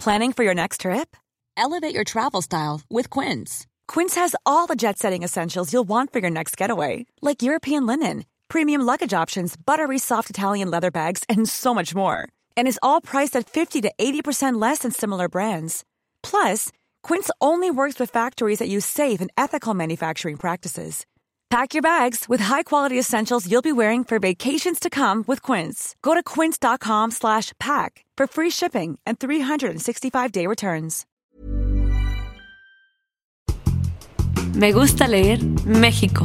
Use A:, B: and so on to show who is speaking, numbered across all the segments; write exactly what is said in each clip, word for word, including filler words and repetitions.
A: Planning for your next trip? Elevate your travel style with Quince. Quince has all the jet-setting essentials you'll want for your next getaway, like European linen, premium luggage options, buttery soft Italian leather bags, and so much more. And is all priced at fifty to eighty percent less than similar brands. Plus, Quince only works with factories that use safe and ethical manufacturing practices. Pack your bags with high-quality essentials you'll be wearing for vacations to come with Quince. Go to quince.com slash pack for free shipping and three sixty-five day returns.
B: Me gusta leer México.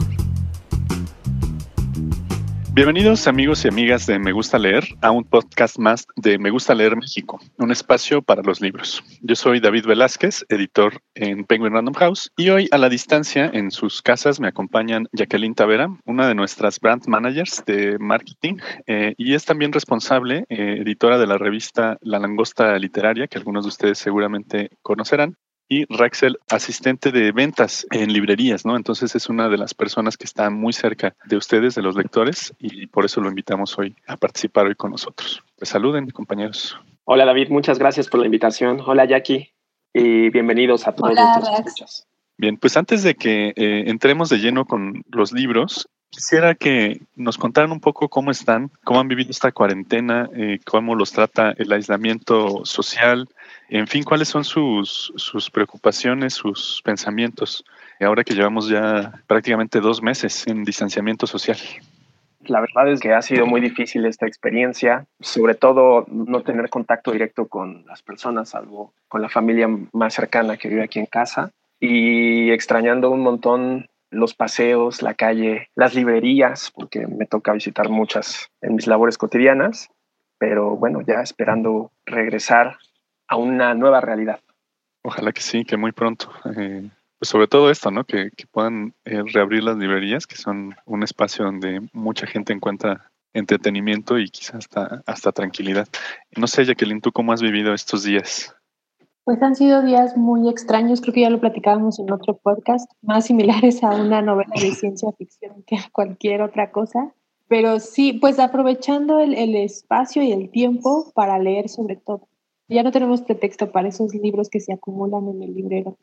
C: Bienvenidos amigos y amigas de Me Gusta Leer a un podcast más de Me Gusta Leer México, un espacio para los libros. Yo soy David Velázquez, editor en Penguin Random House, y hoy a la distancia en sus casas me acompañan Jacqueline Tavera, una de nuestras brand managers de marketing, eh, y es también responsable, eh, editora de la revista La Langosta Literaria, que algunos de ustedes seguramente conocerán, y Raxel, asistente de ventas en librerías, ¿no? Entonces es una de las personas que está muy cerca de ustedes, de los lectores, y por eso lo invitamos hoy a participar hoy con nosotros. Pues saluden, compañeros.
D: Hola, David, muchas gracias por la invitación. Hola, Jackie, y bienvenidos a todos
E: Hola,
D: nuestros
E: Rax.
D: escuchas.
C: Bien, pues antes de que eh, entremos de lleno con los libros, quisiera que nos contaran un poco cómo están, cómo han vivido esta cuarentena, eh, cómo los trata el aislamiento social, en fin, cuáles son sus, sus preocupaciones, sus pensamientos, ahora que llevamos ya prácticamente dos meses en distanciamiento social.
D: La verdad es que ha sido muy difícil esta experiencia, sobre todo no tener contacto directo con las personas, salvo con la familia más cercana que vive aquí en casa, y extrañando un montón los paseos, la calle, las librerías, porque me toca visitar muchas en mis labores cotidianas, pero bueno, ya esperando regresar a una nueva realidad.
C: Ojalá que sí, que muy pronto. Eh, pues sobre todo esto, ¿no? Que, que puedan eh, reabrir las librerías, que son un espacio donde mucha gente encuentra entretenimiento y quizás hasta, hasta tranquilidad. No sé, Jacqueline, ¿tú cómo has vivido estos días?
E: Pues han sido días muy extraños, creo que ya lo platicábamos en otro podcast, más similares a una novela de ciencia ficción que a cualquier otra cosa. Pero sí, pues aprovechando el, el espacio y el tiempo para leer sobre todo. Ya no tenemos pretexto para esos libros que se acumulan en el librero.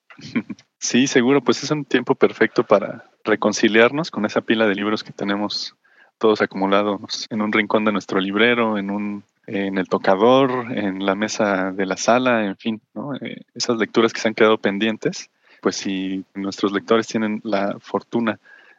C: Sí, seguro, pues es un tiempo perfecto para reconciliarnos con esa pila de libros que tenemos todos acumulados en un rincón de nuestro librero, en un en el tocador, en la mesa de la sala, en fin, ¿no? Eh, esas lecturas que se han quedado pendientes, pues si nuestros lectores tienen la fortuna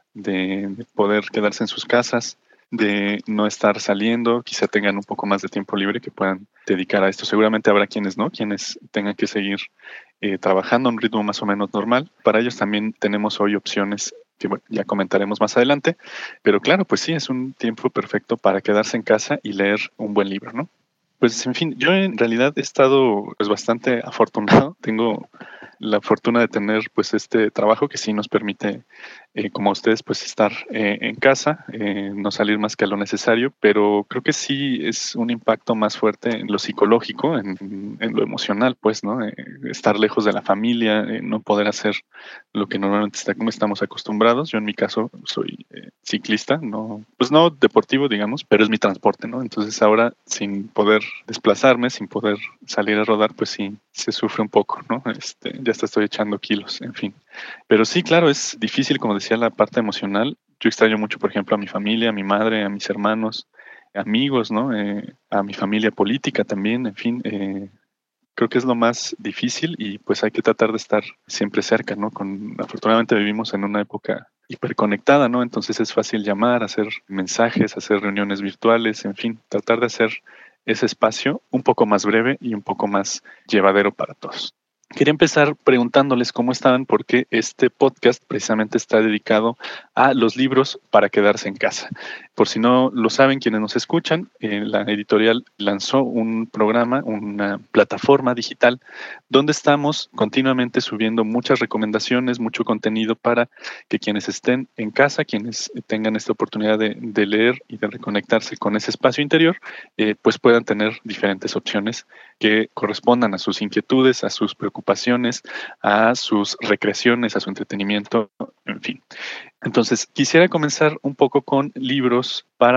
C: de, de poder quedarse en sus casas, de no estar saliendo, quizá tengan un poco más de tiempo libre que puedan dedicar a esto. Seguramente habrá quienes no, quienes tengan que seguir eh, trabajando a un ritmo más o menos normal. Para ellos también tenemos hoy opciones que bueno, ya comentaremos más adelante, pero claro, pues sí, es un tiempo perfecto para quedarse en casa y leer un buen libro, ¿no? Pues en fin, yo en realidad he estado pues bastante afortunado, tengo la fortuna de tener pues este trabajo que sí nos permite, eh, como ustedes, pues estar eh, en casa, eh, no salir más que a lo necesario, pero creo que sí es un impacto más fuerte en lo psicológico, en, en lo emocional, pues, ¿no? Eh, estar lejos de la familia, eh, no poder hacer lo que normalmente está, como estamos acostumbrados. Yo en mi caso soy eh, ciclista, no, pues no deportivo, digamos, pero es mi transporte, ¿no? Entonces ahora sin poder desplazarme, sin poder salir a rodar, pues sí, se sufre un poco, ¿no? Este, ya hasta estoy echando kilos, en fin. Pero sí, claro, es difícil, como decía, la parte emocional. Yo extraño mucho, por ejemplo, a mi familia, a mi madre, a mis hermanos, amigos, ¿no? Eh, a mi familia política también, en fin. Eh, creo que es lo más difícil y pues hay que tratar de estar siempre cerca, ¿no? Con, afortunadamente vivimos en una época hiperconectada, ¿no? Entonces es fácil llamar, hacer mensajes, hacer reuniones virtuales, en fin, tratar de hacer ese espacio un poco más breve y un poco más llevadero para todos. Quería empezar preguntándoles cómo estaban, porque este podcast precisamente está dedicado a los libros para quedarse en casa. Por si no lo saben quienes nos escuchan, eh, la editorial lanzó un programa, una plataforma digital, donde estamos continuamente subiendo muchas recomendaciones, mucho contenido para que quienes estén en casa, quienes tengan esta oportunidad de, de leer y de reconectarse con ese espacio interior, eh, pues puedan tener diferentes opciones que correspondan a sus inquietudes, a sus preocupaciones, a sus recreaciones, a su entretenimiento, en fin. Entonces, quisiera comenzar un poco con libros para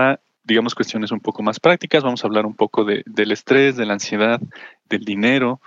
C: digamos, cuestiones un poco más prácticas. Vamos a hablar un poco de, del estrés, de la ansiedad, del dinero,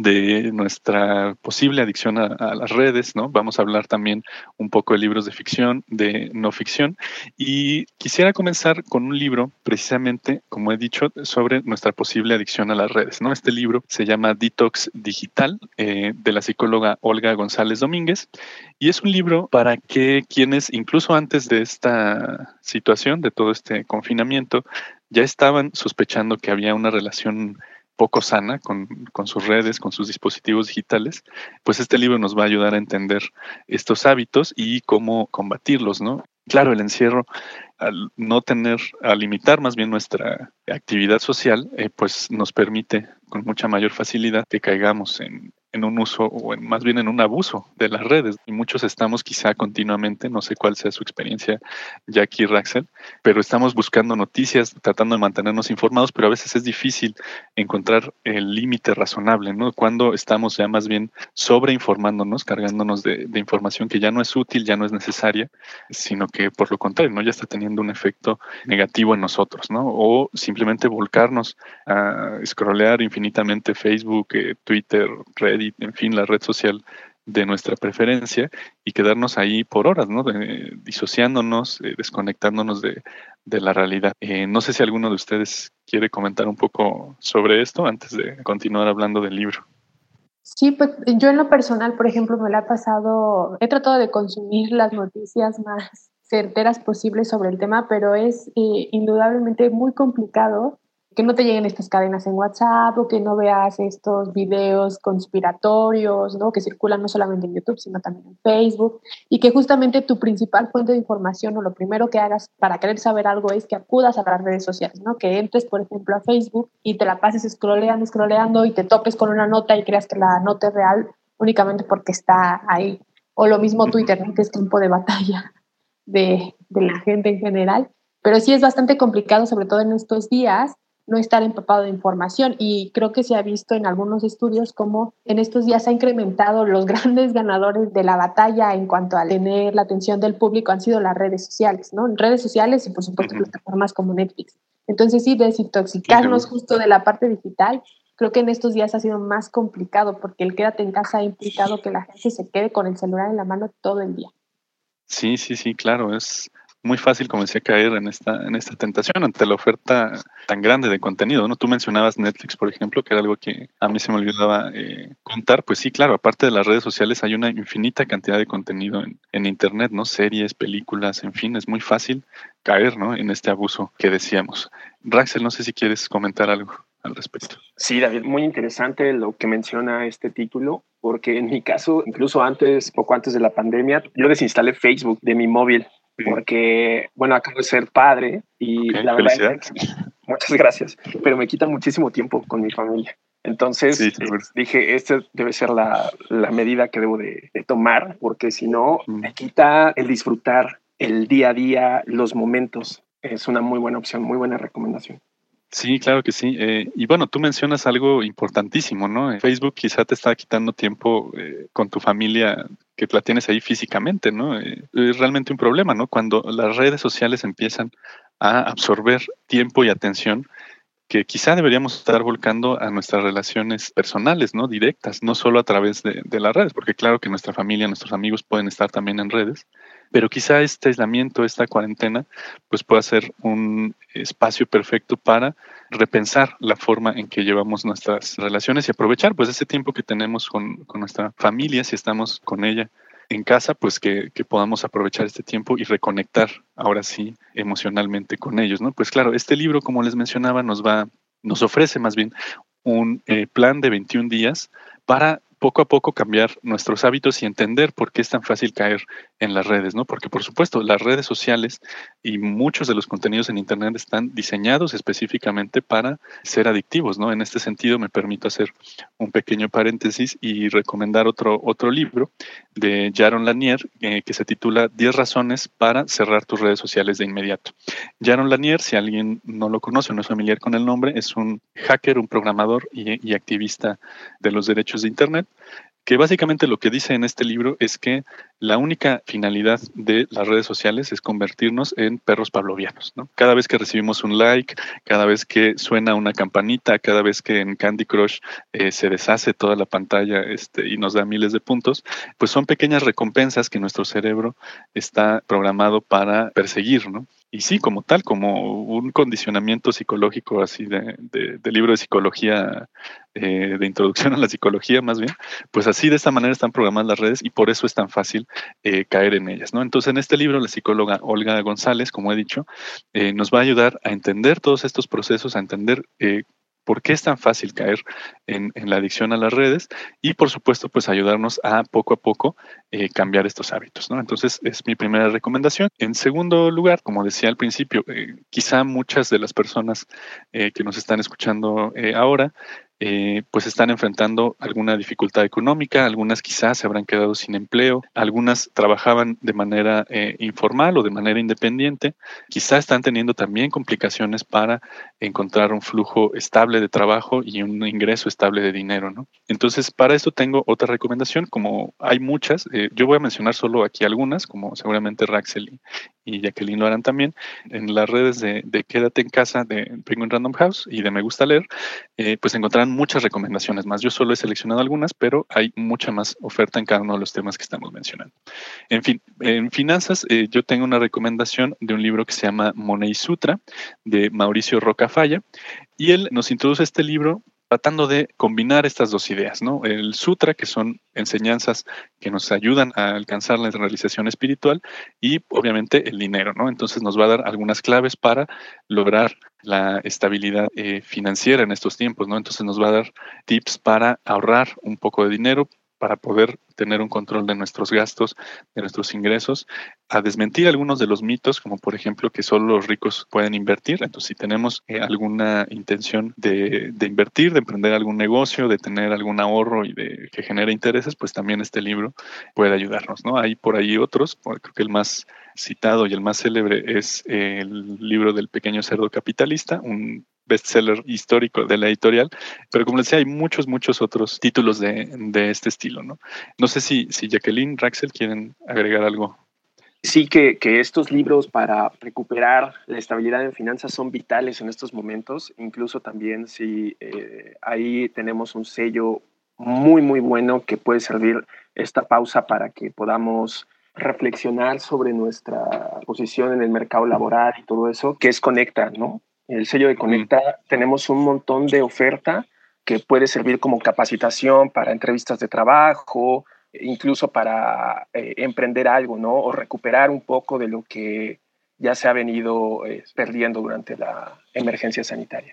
C: de nuestra posible adicción a, a las redes, ¿no? Vamos a hablar también un poco de libros de ficción, de no ficción. Y quisiera comenzar con un libro, precisamente, como he dicho, sobre nuestra posible adicción a las redes, ¿no? Este libro se llama Detox Digital, eh, de la psicóloga Olga González Domínguez. Y es un libro para que quienes, incluso antes de esta situación, de todo este confinamiento, ya estaban sospechando que había una relación poco sana con, con sus redes, con sus dispositivos digitales, pues este libro nos va a ayudar a entender estos hábitos y cómo combatirlos, ¿no? Claro, el encierro, al no tener, al limitar más bien nuestra actividad social, eh, pues nos permite con mucha mayor facilidad que caigamos en, en un uso o en, más bien en un abuso de las redes. Y muchos estamos quizá continuamente, no sé cuál sea su experiencia, Jackie, Raxel, pero estamos buscando noticias, tratando de mantenernos informados, pero a veces es difícil encontrar el límite razonable, ¿no? Cuando estamos ya más bien sobreinformándonos, cargándonos de, de información que ya no es útil, ya no es necesaria, sino que por lo contrario, ¿no? Ya está teniendo un efecto negativo en nosotros, ¿no? O simplemente volcarnos a scrollear infinitamente Facebook, eh, Twitter, Reddit, en fin, la red social de nuestra preferencia y quedarnos ahí por horas, ¿no? De, disociándonos, eh, desconectándonos de, de la realidad. Eh, no sé si alguno de ustedes quiere comentar un poco sobre esto antes de continuar hablando del libro.
E: Sí, pues yo en lo personal, por ejemplo, me la he pasado, he tratado de consumir las noticias más certeras posibles sobre el tema, pero es eh, indudablemente muy complicado que no te lleguen estas cadenas en WhatsApp o que no veas estos videos conspiratorios, ¿no? Que circulan no solamente en YouTube, sino también en Facebook, y que justamente tu principal fuente de información o lo primero que hagas para querer saber algo es que acudas a las redes sociales, ¿no? Que entres, por ejemplo, a Facebook y te la pases scrolleando, scrolleando y te topes con una nota y creas que la nota es real únicamente porque está ahí. O lo mismo Twitter, ¿no? Que es campo de batalla de, de la gente en general. Pero sí es bastante complicado, sobre todo en estos días, no estar empapado de información, y creo que se ha visto en algunos estudios como en estos días se ha incrementado los grandes ganadores de la batalla en cuanto a tener la atención del público han sido las redes sociales, ¿no? Redes sociales y por supuesto uh-huh. plataformas como Netflix. Entonces sí, desintoxicarnos sí, justo de la parte digital, creo que en estos días ha sido más complicado porque el quédate en casa ha implicado que la gente se quede con el celular en la mano todo el día.
C: Sí, sí, sí, claro, es muy fácil, como decía, caer en esta, en esta tentación ante la oferta tan grande de contenido, ¿no? Tú mencionabas Netflix, por ejemplo, que era algo que a mí se me olvidaba eh, contar. Pues sí, claro, aparte de las redes sociales hay una infinita cantidad de contenido en, en Internet, ¿no? Series, películas, en fin, es muy fácil caer, ¿no? En este abuso que decíamos. Raxel, no sé si quieres comentar algo al respecto.
D: Sí, David, muy interesante lo que menciona este título, porque en mi caso, incluso antes, poco antes de la pandemia, yo desinstalé Facebook de mi móvil. Porque, bueno, acabo de ser padre y
C: okay,
D: la verdad es que, muchas gracias, pero me quita muchísimo tiempo con mi familia. Entonces sí, eh, dije, esta debe ser la, la medida que debo de, de tomar, porque si no, mm. me quita el disfrutar el día a día, los momentos. Es una muy buena opción, muy buena recomendación.
C: Sí, claro que sí. Eh, y bueno, tú mencionas algo importantísimo, ¿no? Facebook quizá te está quitando tiempo eh, con tu familia que la tienes ahí físicamente, ¿no? Eh, es realmente un problema, ¿no? Cuando las redes sociales empiezan a absorber tiempo y atención que quizá deberíamos estar volcando a nuestras relaciones personales, ¿no? Directas, no solo a través de, de las redes, porque claro que nuestra familia, nuestros amigos pueden estar también en redes, pero quizá este aislamiento, esta cuarentena, pues pueda ser un espacio perfecto para repensar la forma en que llevamos nuestras relaciones y aprovechar pues ese tiempo que tenemos con, con nuestra familia, si estamos con ella en casa, pues que, que podamos aprovechar este tiempo y reconectar ahora sí emocionalmente con ellos, ¿no? Pues claro, este libro, como les mencionaba, nos va, nos ofrece más bien un eh, plan de veintiún días para poco a poco cambiar nuestros hábitos y entender por qué es tan fácil caer en las redes, ¿no? Porque, por supuesto, las redes sociales y muchos de los contenidos en Internet están diseñados específicamente para ser adictivos, ¿no? En este sentido, me permito hacer un pequeño paréntesis y recomendar otro, otro libro de Jaron Lanier eh, que se titula diez razones para cerrar tus redes sociales de inmediato. Jaron Lanier, si alguien no lo conoce o no es familiar con el nombre, es un hacker, un programador y, y activista de los derechos de Internet, que básicamente lo que dice en este libro es que la única finalidad de las redes sociales es convertirnos en perros pavlovianos, ¿no? Cada vez que recibimos un like, cada vez que suena una campanita, cada vez que en Candy Crush eh, se deshace toda la pantalla este, y nos da miles de puntos, pues son pequeñas recompensas que nuestro cerebro está programado para perseguir, ¿no? Y sí, como tal, como un condicionamiento psicológico así de, de, de libro de psicología, eh, de introducción a la psicología más bien, pues así de esta manera están programadas las redes y por eso es tan fácil eh, caer en ellas, ¿no? Entonces en este libro la psicóloga Olga González, como he dicho, eh, nos va a ayudar a entender todos estos procesos, a entender eh, por qué es tan fácil caer en, en la adicción a las redes y, por supuesto, pues ayudarnos a poco a poco eh, cambiar estos hábitos, ¿no? Entonces, es mi primera recomendación. En segundo lugar, como decía al principio, eh, quizá muchas de las personas eh, que nos están escuchando eh, ahora Eh, pues están enfrentando alguna dificultad económica, algunas quizás se habrán quedado sin empleo, algunas trabajaban de manera eh, informal o de manera independiente, quizás están teniendo también complicaciones para encontrar un flujo estable de trabajo y un ingreso estable de dinero, ¿no? Entonces, para esto tengo otra recomendación, como hay muchas, eh, yo voy a mencionar solo aquí algunas, como seguramente Raxel y, y Jacqueline lo harán también, en las redes de, de Quédate en Casa de Penguin Random House y de Me Gusta Leer, eh, pues encontrarán muchas recomendaciones más. Yo solo he seleccionado algunas, pero hay mucha más oferta en cada uno de los temas que estamos mencionando. En fin, en finanzas, eh, yo tengo una recomendación de un libro que se llama Money Sutra, de Mauricio Rocafalla, y él nos introduce este libro tratando de combinar estas dos ideas, ¿no? El sutra, que son enseñanzas que nos ayudan a alcanzar la realización espiritual, y obviamente el dinero, ¿no? Entonces nos va a dar algunas claves para lograr la estabilidad eh, financiera en estos tiempos, ¿no? Entonces nos va a dar tips para ahorrar un poco de dinero, para poder tener un control de nuestros gastos, de nuestros ingresos, a desmentir algunos de los mitos, como por ejemplo que solo los ricos pueden invertir. Entonces, si tenemos eh, alguna intención de, de invertir, de emprender algún negocio, de tener algún ahorro y de que genere intereses, pues también este libro puede ayudarnos, ¿no? Hay por ahí otros, creo que el más citado y el más célebre es el libro del pequeño cerdo capitalista, un bestseller histórico de la editorial, pero como les decía, hay muchos, muchos otros títulos de, de este estilo, ¿no? No sé si, si Jacqueline, Raxel quieren agregar algo.
D: Sí, que, que estos libros para recuperar la estabilidad en finanzas son vitales en estos momentos, incluso también si eh, ahí tenemos un sello muy, muy bueno que puede servir esta pausa para que podamos reflexionar sobre nuestra posición en el mercado laboral y todo eso, que es Conecta, ¿no? El sello de Conecta, mm. tenemos un montón de oferta que puede servir como capacitación para entrevistas de trabajo, incluso para eh, emprender algo, ¿no? O recuperar un poco de lo que ya se ha venido eh, perdiendo durante la emergencia sanitaria.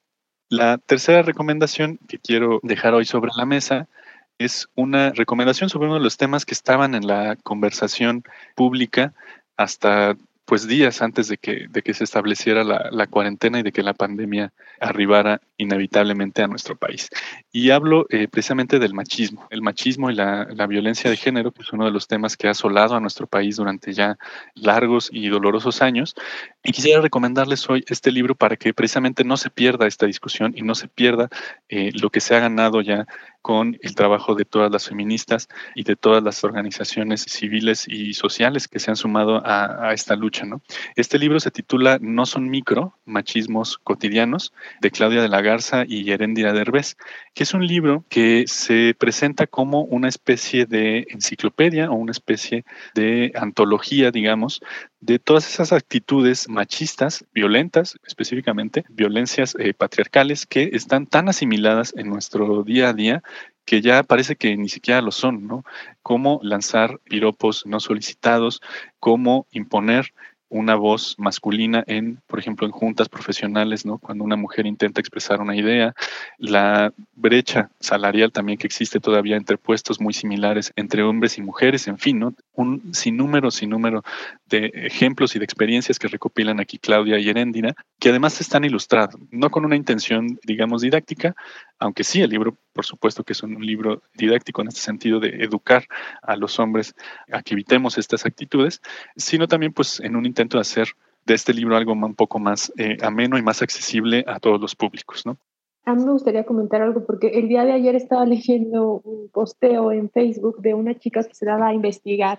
C: La tercera recomendación que quiero dejar hoy sobre la mesa es una recomendación sobre uno de los temas que estaban en la conversación pública hasta pues días antes de que, de que se estableciera la, la cuarentena y de que la pandemia arribara inevitablemente a nuestro país. Y hablo eh, precisamente del machismo, el machismo y la, la violencia de género, que es uno de los temas que ha asolado a nuestro país durante ya largos y dolorosos años. Y quisiera recomendarles hoy este libro para que precisamente no se pierda esta discusión y no se pierda eh, lo que se ha ganado ya con el trabajo de todas las feministas y de todas las organizaciones civiles y sociales que se han sumado a, a esta lucha, ¿no? Este libro se titula No son micro, machismos cotidianos, de Claudia de la Garza y Heréndira Derbez, que es un libro que se presenta como una especie de enciclopedia o una especie de antología, digamos, de todas esas actitudes machistas, violentas, específicamente violencias eh, patriarcales que están tan asimiladas en nuestro día a día que ya parece que ni siquiera lo son, ¿no? Cómo lanzar piropos no solicitados, cómo imponer una voz masculina en, por ejemplo, en juntas profesionales, ¿no? Cuando una mujer intenta expresar una idea, la brecha salarial también que existe todavía entre puestos muy similares entre hombres y mujeres, en fin, ¿no? Un sinnúmero, sinnúmero de ejemplos y de experiencias que recopilan aquí Claudia y Heréndira, que además están ilustrados, no con una intención, digamos, didáctica, aunque sí, el libro, por supuesto que es un libro didáctico en este sentido de educar a los hombres a que evitemos estas actitudes, sino también pues en un intento de hacer de este libro algo un poco más eh, ameno y más accesible a todos los públicos, ¿no?
E: A mí me gustaría comentar algo porque el día de ayer estaba leyendo un posteo en Facebook de una chica que se daba a investigar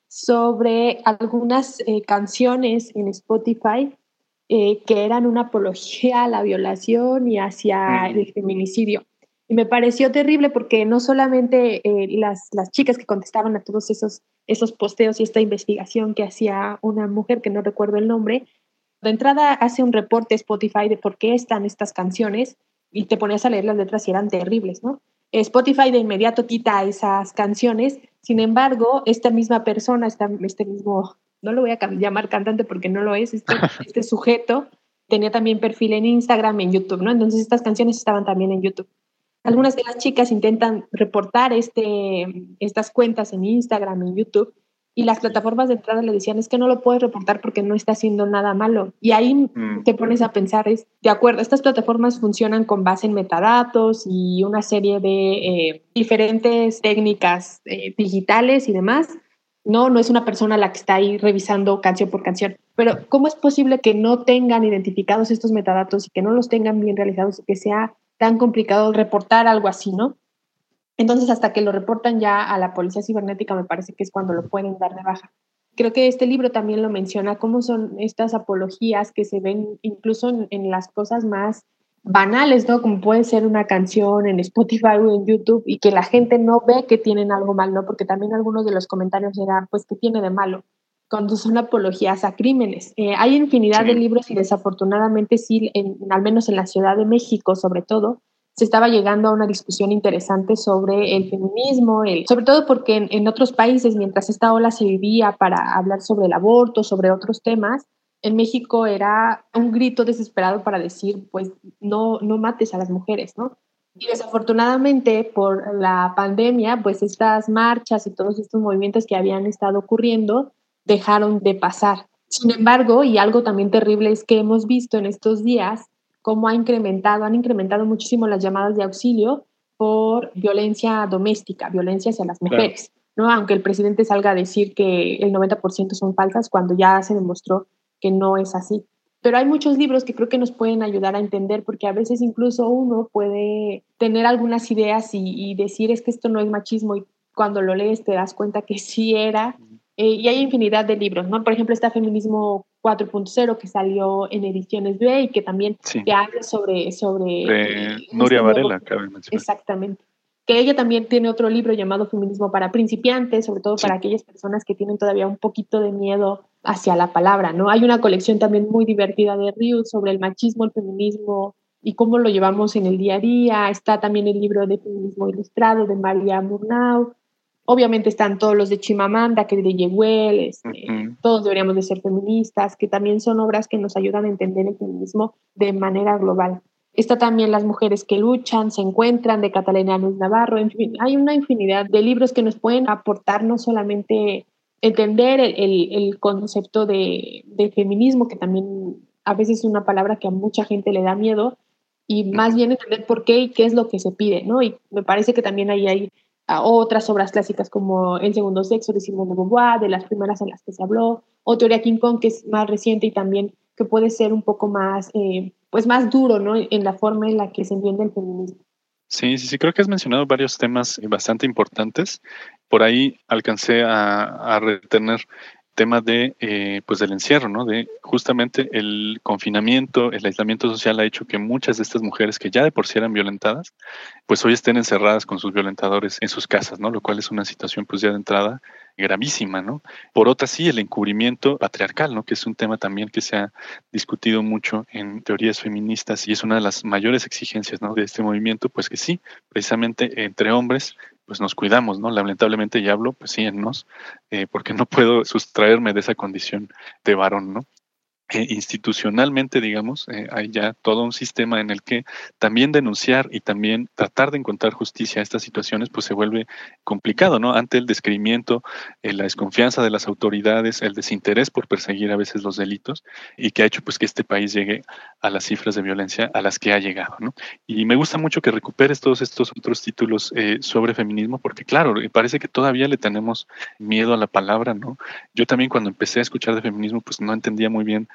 E: sobre algunas eh, canciones en Spotify eh, que eran una apología a la violación y hacia
C: Mm.
E: el feminicidio. Y me pareció terrible porque no solamente eh, las, las chicas que contestaban a todos esos, esos posteos y esta investigación que hacía una mujer que no recuerdo el nombre, de entrada hace un reporte Spotify de por qué están estas canciones y te ponías a leer las letras y eran terribles, ¿no? Spotify de inmediato quita esas canciones, sin embargo, esta misma persona, esta, este mismo, no lo voy a llamar cantante porque no lo es, este, este sujeto tenía también perfil en Instagram, en YouTube, ¿no? Entonces estas canciones estaban también en YouTube. Algunas de las chicas intentan reportar este, estas cuentas en Instagram, en YouTube, y las plataformas de entrada le decían, es que no lo puedes reportar porque no está haciendo nada malo. Y ahí mm. te pones a pensar, es, de acuerdo, estas plataformas funcionan con base en metadatos y una serie de eh, diferentes técnicas eh, digitales y demás. No, no es una persona la que está ahí revisando canción por canción. Pero ¿cómo es posible que no tengan identificados estos metadatos y que no los tengan bien realizados y que sea tan complicado reportar algo así, ¿no? Entonces, hasta que lo reportan ya a la policía cibernética, me parece que es cuando lo pueden dar de baja. Creo que este libro también lo menciona, cómo son estas apologías que se ven incluso en, en las cosas más banales, ¿no? Como puede ser una canción en Spotify o en YouTube y que la gente no ve que tienen algo mal, ¿no? Porque también algunos de los comentarios eran, pues, ¿qué tiene de malo? Cuando son apologías a crímenes. Eh, hay infinidad sí. de libros y desafortunadamente sí, en, al menos en la Ciudad de México sobre todo, se estaba llegando a una discusión interesante sobre el feminismo, el, sobre todo porque en, en otros países, mientras esta ola se vivía para hablar sobre el aborto, sobre otros temas, en México era un grito desesperado para decir, pues, no, no mates a las mujeres, ¿no? Y desafortunadamente por la pandemia, pues estas marchas y todos estos movimientos que habían estado ocurriendo dejaron de pasar. Sin embargo, y algo también terrible es que hemos visto en estos días cómo ha incrementado, han incrementado muchísimo las llamadas de auxilio por violencia doméstica, violencia hacia las mujeres, claro. ¿no? Aunque el presidente salga a decir que el noventa por ciento son falsas, cuando ya se demostró que no es así. Pero hay muchos libros que creo que nos pueden ayudar a entender, porque a veces incluso uno puede tener algunas ideas y, y decir, es que esto no es machismo, y cuando lo lees te das cuenta que sí era. Eh, y hay infinidad de libros, ¿no? Por ejemplo, está Feminismo cuatro punto cero, que salió en Ediciones B y que también sí. te habla sobre... sobre
C: de eh, Nuria Varela, cabe mencionar.
E: Exactamente. Que ella también tiene otro libro llamado Feminismo para principiantes, sobre todo sí. para aquellas personas que tienen todavía un poquito de miedo hacia la palabra, ¿no? Hay una colección también muy divertida de Rius sobre el machismo, el feminismo y cómo lo llevamos en el día a día. Está también el libro de Feminismo Ilustrado de María Murnau. Obviamente están todos los de Chimamanda, que de Yehuel, este, uh-huh. todos deberíamos de ser feministas, que también son obras que nos ayudan a entender el feminismo de manera global. Está también Las mujeres que luchan, se encuentran, de Catalina Luis Navarro. En fin, hay una infinidad de libros que nos pueden aportar no solamente entender el, el, el concepto de, de feminismo, que también a veces es una palabra que a mucha gente le da miedo, y más bien entender por qué y qué es lo que se pide, ¿no? Y me parece que también ahí hay a otras obras clásicas como El segundo sexo de Simone de Beauvoir, de las primeras en las que se habló, o Teoría King Kong, que es más reciente y también que puede ser un poco más, eh, pues más duro, ¿no? En la forma en la que se entiende el feminismo.
C: Sí, sí, sí, creo que has mencionado varios temas bastante importantes. Por ahí alcancé a, a retener tema de eh, pues del encierro, ¿no? De justamente el confinamiento, el aislamiento social ha hecho que muchas de estas mujeres que ya de por sí eran violentadas, pues hoy estén encerradas con sus violentadores en sus casas, ¿no? Lo cual es una situación pues ya de entrada gravísima, ¿no? Por otra sí, el encubrimiento patriarcal, ¿no? Que es un tema también que se ha discutido mucho en teorías feministas y es una de las mayores exigencias, ¿no? De este movimiento, pues que sí, precisamente entre hombres pues nos cuidamos, ¿no? Lamentablemente ya hablo, pues sí, en nos, eh, porque no puedo sustraerme de esa condición de varón, ¿no? Eh, institucionalmente, digamos, eh, hay ya todo un sistema en el que también denunciar y también tratar de encontrar justicia a estas situaciones, pues se vuelve complicado, ¿no? Ante el descreimiento, eh, la desconfianza de las autoridades, el desinterés por perseguir a veces los delitos, y que ha hecho pues que este país llegue a las cifras de violencia a las que ha llegado, ¿no? Y me gusta mucho que recuperes todos estos otros títulos eh, sobre feminismo, porque claro, parece que todavía le tenemos miedo a la palabra, ¿no? Yo también cuando empecé a escuchar de feminismo, pues no entendía muy bien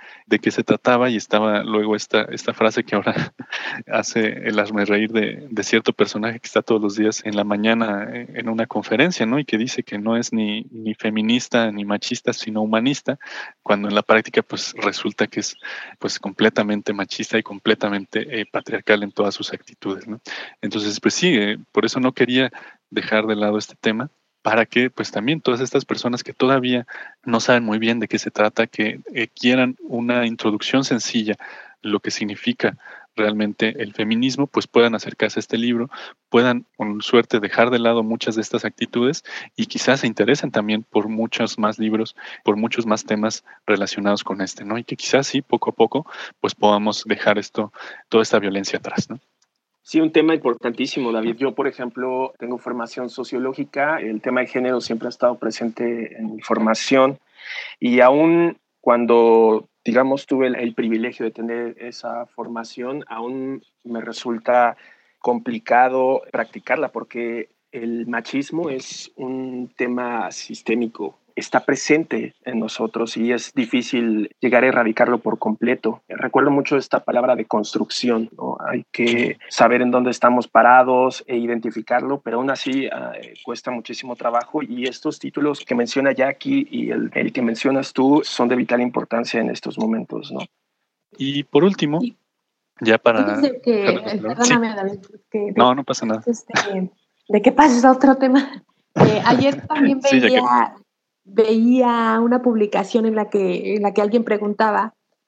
C: de qué se trataba y estaba luego esta, esta frase que ahora hace el hazme reír de, de cierto personaje que está todos los días en la mañana en una conferencia, ¿no? Y que dice que no es ni, ni feminista ni machista, sino humanista, cuando en la práctica pues resulta que es pues completamente machista y completamente eh, patriarcal en todas sus actitudes, ¿no? Entonces, pues sí, eh, por eso no quería dejar de lado este tema, para que pues también todas estas personas que todavía no saben muy bien de qué se trata, que eh, quieran una introducción sencilla, lo que significa realmente el feminismo, pues puedan acercarse a este libro, puedan con suerte dejar de lado muchas de estas actitudes y quizás se interesen también por muchos más libros, por muchos más temas relacionados con este, ¿no? Y que quizás sí, poco a poco, pues podamos dejar esto, toda esta violencia atrás, ¿no?
D: Sí, un tema importantísimo, David. Yo, por ejemplo, tengo formación sociológica. El tema de género siempre ha estado presente en mi formación y aún cuando, digamos, tuve el, el privilegio de tener esa formación, aún me resulta complicado practicarla porque el machismo es un tema sistémico. Está presente en nosotros y es difícil llegar a erradicarlo por completo. Recuerdo mucho esta palabra de construcción, ¿no? Hay que saber en dónde estamos parados e identificarlo, pero aún así eh, cuesta muchísimo trabajo y estos títulos que menciona Jackie y el, el que mencionas tú son de vital importancia en estos momentos, ¿no?
C: Y por último, sí. ya para...
E: Antes de que, perdóname, sí. David, que de,
C: no, no pasa nada.
E: Este, de que pases a otro tema. Eh, ayer también veía... sí, que... veía una publicación en la que, en la que alguien preguntaba,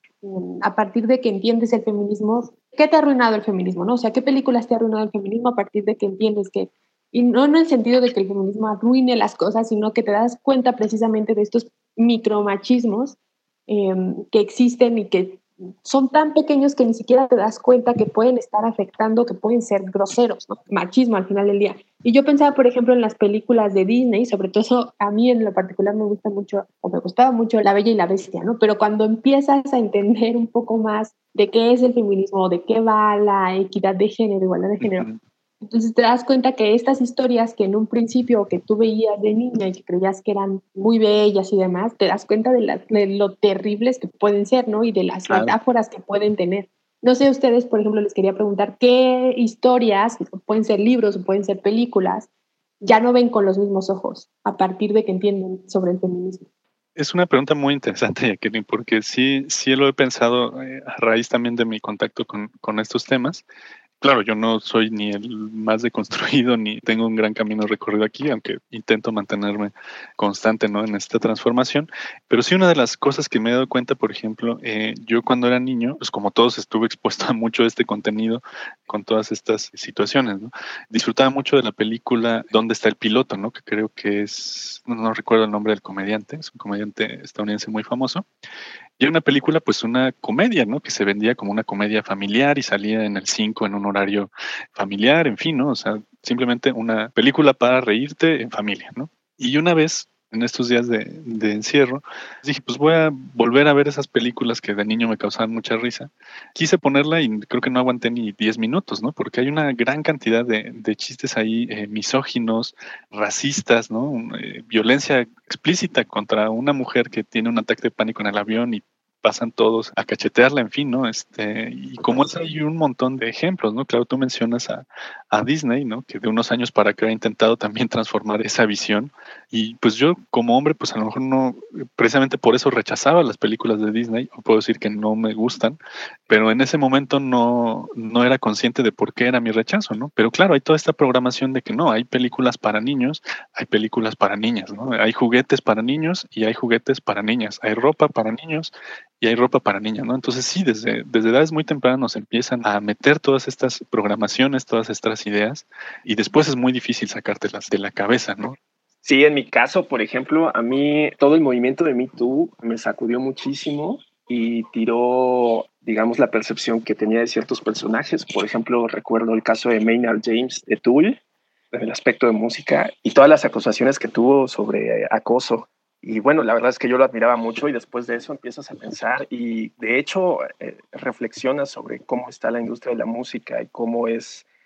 E: a partir de que entiendes el feminismo, ¿qué te ha arruinado el feminismo? ¿No? O sea, ¿qué películas te ha arruinado el feminismo a partir de que entiendes que, y no en el sentido de que el feminismo arruine las cosas, sino que te das cuenta precisamente de estos micromachismos eh, que existen y que son tan pequeños que ni siquiera te das cuenta que pueden estar afectando, que pueden ser groseros, ¿no? Machismo al final del día. Y yo pensaba, por ejemplo, en las películas de Disney, sobre todo a mí en lo particular me gusta mucho, o me gustaba mucho La Bella y la Bestia, ¿no? Pero cuando empiezas a entender un poco más de qué es el feminismo, de qué va la equidad de género, igualdad de género, uh-huh. Entonces te das cuenta que estas historias que en un principio que tú veías de niña y que creías que eran muy bellas y demás, te das cuenta de, la, de lo terribles que pueden ser, ¿no? Y de las claro. metáforas que pueden tener. No sé, ustedes, por ejemplo, les quería preguntar qué historias, pueden ser libros o pueden ser películas, ya no ven con los mismos ojos a partir de que entienden sobre el feminismo.
C: Es una pregunta muy interesante, Jacqueline, porque sí, sí lo he pensado eh, a raíz también de mi contacto con, con estos temas. Claro, yo no soy ni el más deconstruido ni tengo un gran camino recorrido aquí, aunque intento mantenerme constante, ¿no? en esta transformación. Pero sí, una de las cosas que me he dado cuenta, por ejemplo, eh, yo cuando era niño, pues como todos estuve expuesto a mucho de este contenido con todas estas situaciones, ¿no? Disfrutaba mucho de la película ¿Dónde está el piloto?, ¿no? Que creo que es, no, no recuerdo el nombre del comediante, es un comediante estadounidense muy famoso. Y era una película, pues una comedia, ¿no? Que se vendía como una comedia familiar y salía en el cinco en un horario familiar, en fin, ¿no? O sea, simplemente una película para reírte en familia, ¿no? Y una vez, en estos días de, de encierro, dije, pues voy a volver a ver esas películas que de niño me causaban mucha risa. Quise ponerla y creo que no aguanté ni diez minutos, ¿no? Porque hay una gran cantidad de, de chistes ahí eh, misóginos, racistas, ¿no? Eh, violencia explícita contra una mujer que tiene un ataque de pánico en el avión y pasan todos a cachetearla, en fin, ¿no? Este, y como es, hay un montón de ejemplos, ¿no? Claro, tú mencionas a, a Disney, ¿no? Que de unos años para acá ha intentado también transformar esa visión. Y pues yo, como hombre, pues a lo mejor no, precisamente por eso rechazaba las películas de Disney, o puedo decir que no me gustan, pero en ese momento no, no era consciente de por qué era mi rechazo, ¿no? Pero claro, hay toda esta programación de que no, hay películas para niños, hay películas para niñas, ¿no? Hay juguetes para niños y hay juguetes para niñas, hay ropa para niños y hay ropa para niñas, ¿no? Entonces sí, desde, desde edades muy tempranas nos empiezan a meter todas estas programaciones, todas estas ideas, y después es muy difícil sacártelas de la cabeza, ¿no?
D: Sí, en mi caso, por ejemplo, a mí todo el movimiento de Me Too me sacudió muchísimo y tiró, digamos, la percepción que tenía de ciertos personajes. Por ejemplo, recuerdo el caso de Maynard James de Tool, en el aspecto de música, y todas las acusaciones que tuvo sobre acoso. Y bueno, la verdad es que yo lo admiraba mucho y después de eso empiezas a pensar y de hecho eh, reflexionas sobre cómo está la industria de la música y cómo es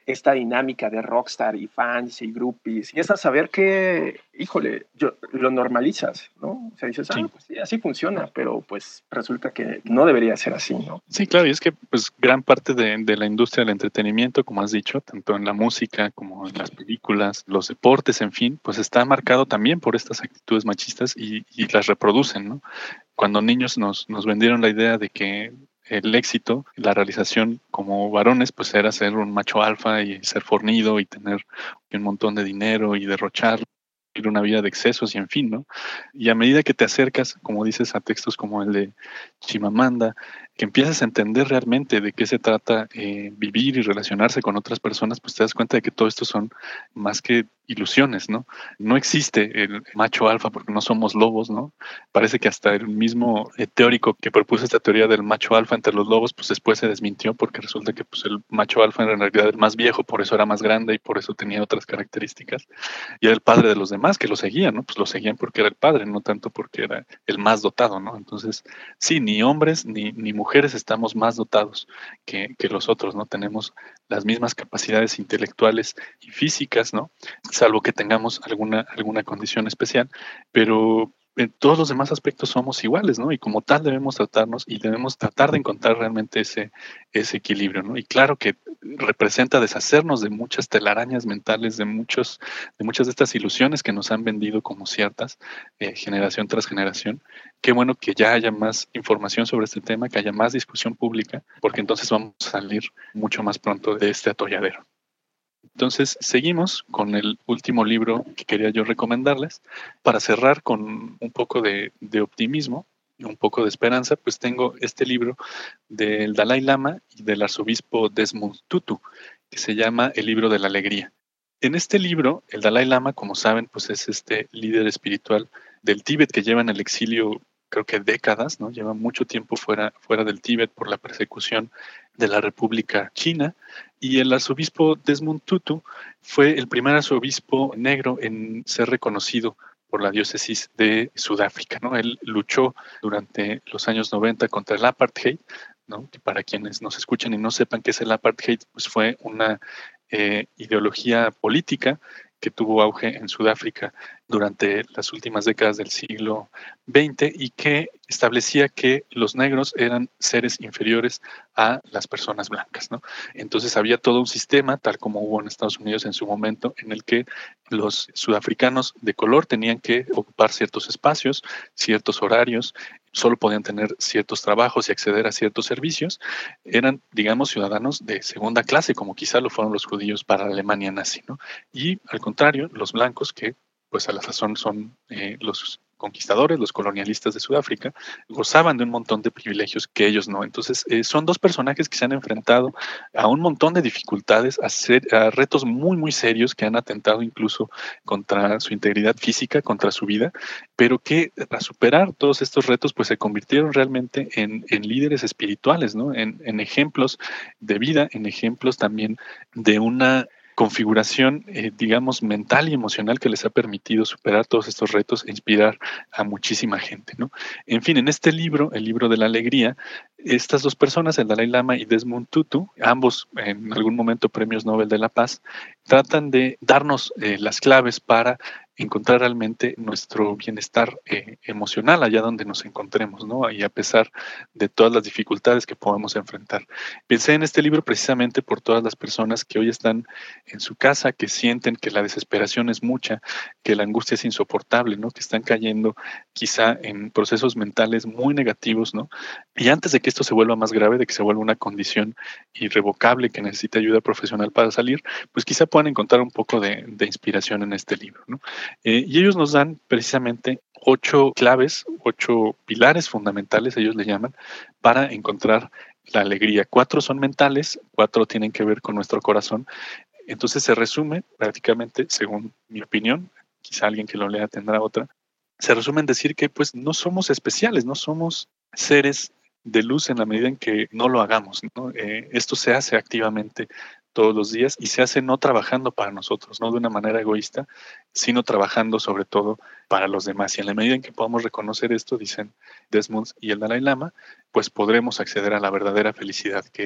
D: esta dinámica de rockstar y fans y groupies, y es a saber que, híjole, yo, lo normalizas, ¿no? O sea, dices,
C: Sí.
D: ah, pues sí, así funciona, pero pues resulta que no debería ser así, ¿no?
C: Sí, claro, y es que pues gran parte de, de la industria del entretenimiento, como has dicho, tanto en la música como en las películas, los deportes, en fin, pues está marcado también por estas actitudes machistas y, y las reproducen, ¿no? Cuando niños nos, nos vendieron la idea de que el éxito, la realización como varones, pues era ser un macho alfa y ser fornido y tener un montón de dinero y derrochar, vivir una vida de excesos y en fin, ¿no? Y a medida que te acercas, como dices, a textos como el de Chimamanda, que empiezas a entender realmente de qué se trata eh, vivir y relacionarse con otras personas, pues te das cuenta de que todo esto son más que ilusiones, ¿no? No existe el macho alfa porque no somos lobos, ¿no? Parece que hasta el mismo eh, teórico que propuso esta teoría del macho alfa entre los lobos, pues después se desmintió porque resulta que pues, el macho alfa en realidad era el más viejo, por eso era más grande y por eso tenía otras características. Y era el padre de los demás que lo seguían, ¿no? Pues lo seguían porque era el padre, no tanto porque era el más dotado, ¿no? Entonces, sí, ni hombres ni, ni mujeres estamos más dotados que, que los otros, ¿no? Tenemos las mismas capacidades intelectuales y físicas, ¿no? Salvo que tengamos alguna, alguna condición especial, pero en todos los demás aspectos somos iguales, ¿no? Y como tal debemos tratarnos y debemos tratar de encontrar realmente ese, ese equilibrio, ¿no? Y claro que representa deshacernos de muchas telarañas mentales, de, muchos, de muchas de estas ilusiones que nos han vendido como ciertas, eh, generación tras generación. Qué bueno que ya haya más información sobre este tema, que haya más discusión pública, porque entonces vamos a salir mucho más pronto de este atolladero. Entonces, seguimos con el último libro que quería yo recomendarles. Para cerrar con un poco de, de optimismo y un poco de esperanza, pues tengo este libro del Dalai Lama y del arzobispo Desmond Tutu, que se llama El libro de la alegría. En este libro, el Dalai Lama, como saben, pues es este líder espiritual del Tíbet que lleva en el exilio, creo que décadas, ¿no? Lleva mucho tiempo fuera, fuera del Tíbet por la persecución de la República China. Y el arzobispo Desmond Tutu fue el primer arzobispo negro en ser reconocido por la diócesis de Sudáfrica, ¿no? Él luchó durante los años noventa contra el apartheid, ¿no? Que para quienes nos escuchan y no sepan qué es el apartheid, pues fue una eh, ideología política que tuvo auge en Sudáfrica durante las últimas décadas del siglo veinte y que establecía que los negros eran seres inferiores a las personas blancas, ¿no? Entonces había todo un sistema, tal como hubo en Estados Unidos en su momento, en el que los sudafricanos de color tenían que ocupar ciertos espacios, ciertos horarios, solo podían tener ciertos trabajos y acceder a ciertos servicios. Eran, digamos, ciudadanos de segunda clase, como quizá lo fueron los judíos para la Alemania nazi, ¿no? Y al contrario, los blancos, que pues a la sazón son eh, los conquistadores, los colonialistas de Sudáfrica, gozaban de un montón de privilegios que ellos no. Entonces, eh, son dos personajes que se han enfrentado a un montón de dificultades, a, ser, a retos muy, muy serios que han atentado incluso contra su integridad física, contra su vida, pero que para superar todos estos retos, pues se convirtieron realmente en, en líderes espirituales, ¿no? En, en ejemplos de vida, en ejemplos también de una configuración, eh, digamos, mental y emocional que les ha permitido superar todos estos retos e inspirar a muchísima gente, ¿no? En fin, en este libro, el libro de la alegría, estas dos personas, el Dalai Lama y Desmond Tutu, ambos en algún momento premios Nobel de la Paz, tratan de darnos eh, las claves para encontrar realmente nuestro bienestar eh, emocional allá donde nos encontremos, ¿no? Y a pesar de todas las dificultades que podemos enfrentar. Pensé en este libro precisamente por todas las personas que hoy están en su casa, que sienten que la desesperación es mucha, que la angustia es insoportable, ¿no? Que están cayendo quizá en procesos mentales muy negativos, ¿no? Y antes de que esto se vuelva más grave, de que se vuelva una condición irrevocable que necesita ayuda profesional para salir, pues quizá puedan encontrar un poco de, de inspiración en este libro, ¿no? Eh, y ellos nos dan precisamente ocho claves, ocho pilares fundamentales, ellos le llaman, para encontrar la alegría. Cuatro son mentales, cuatro tienen que ver con nuestro corazón. Entonces se resume prácticamente, según mi opinión, quizá alguien que lo lea tendrá otra, se resume en decir que pues no somos especiales, no somos seres de luz en la medida en que no lo hagamos, ¿no? Eh, esto se hace activamente todos los días y se hace no trabajando para nosotros, no de una manera egoísta, sino trabajando sobre todo para los demás. Y en la medida en que podamos reconocer esto, dicen Desmond y el Dalai Lama, pues podremos acceder a la verdadera felicidad, que es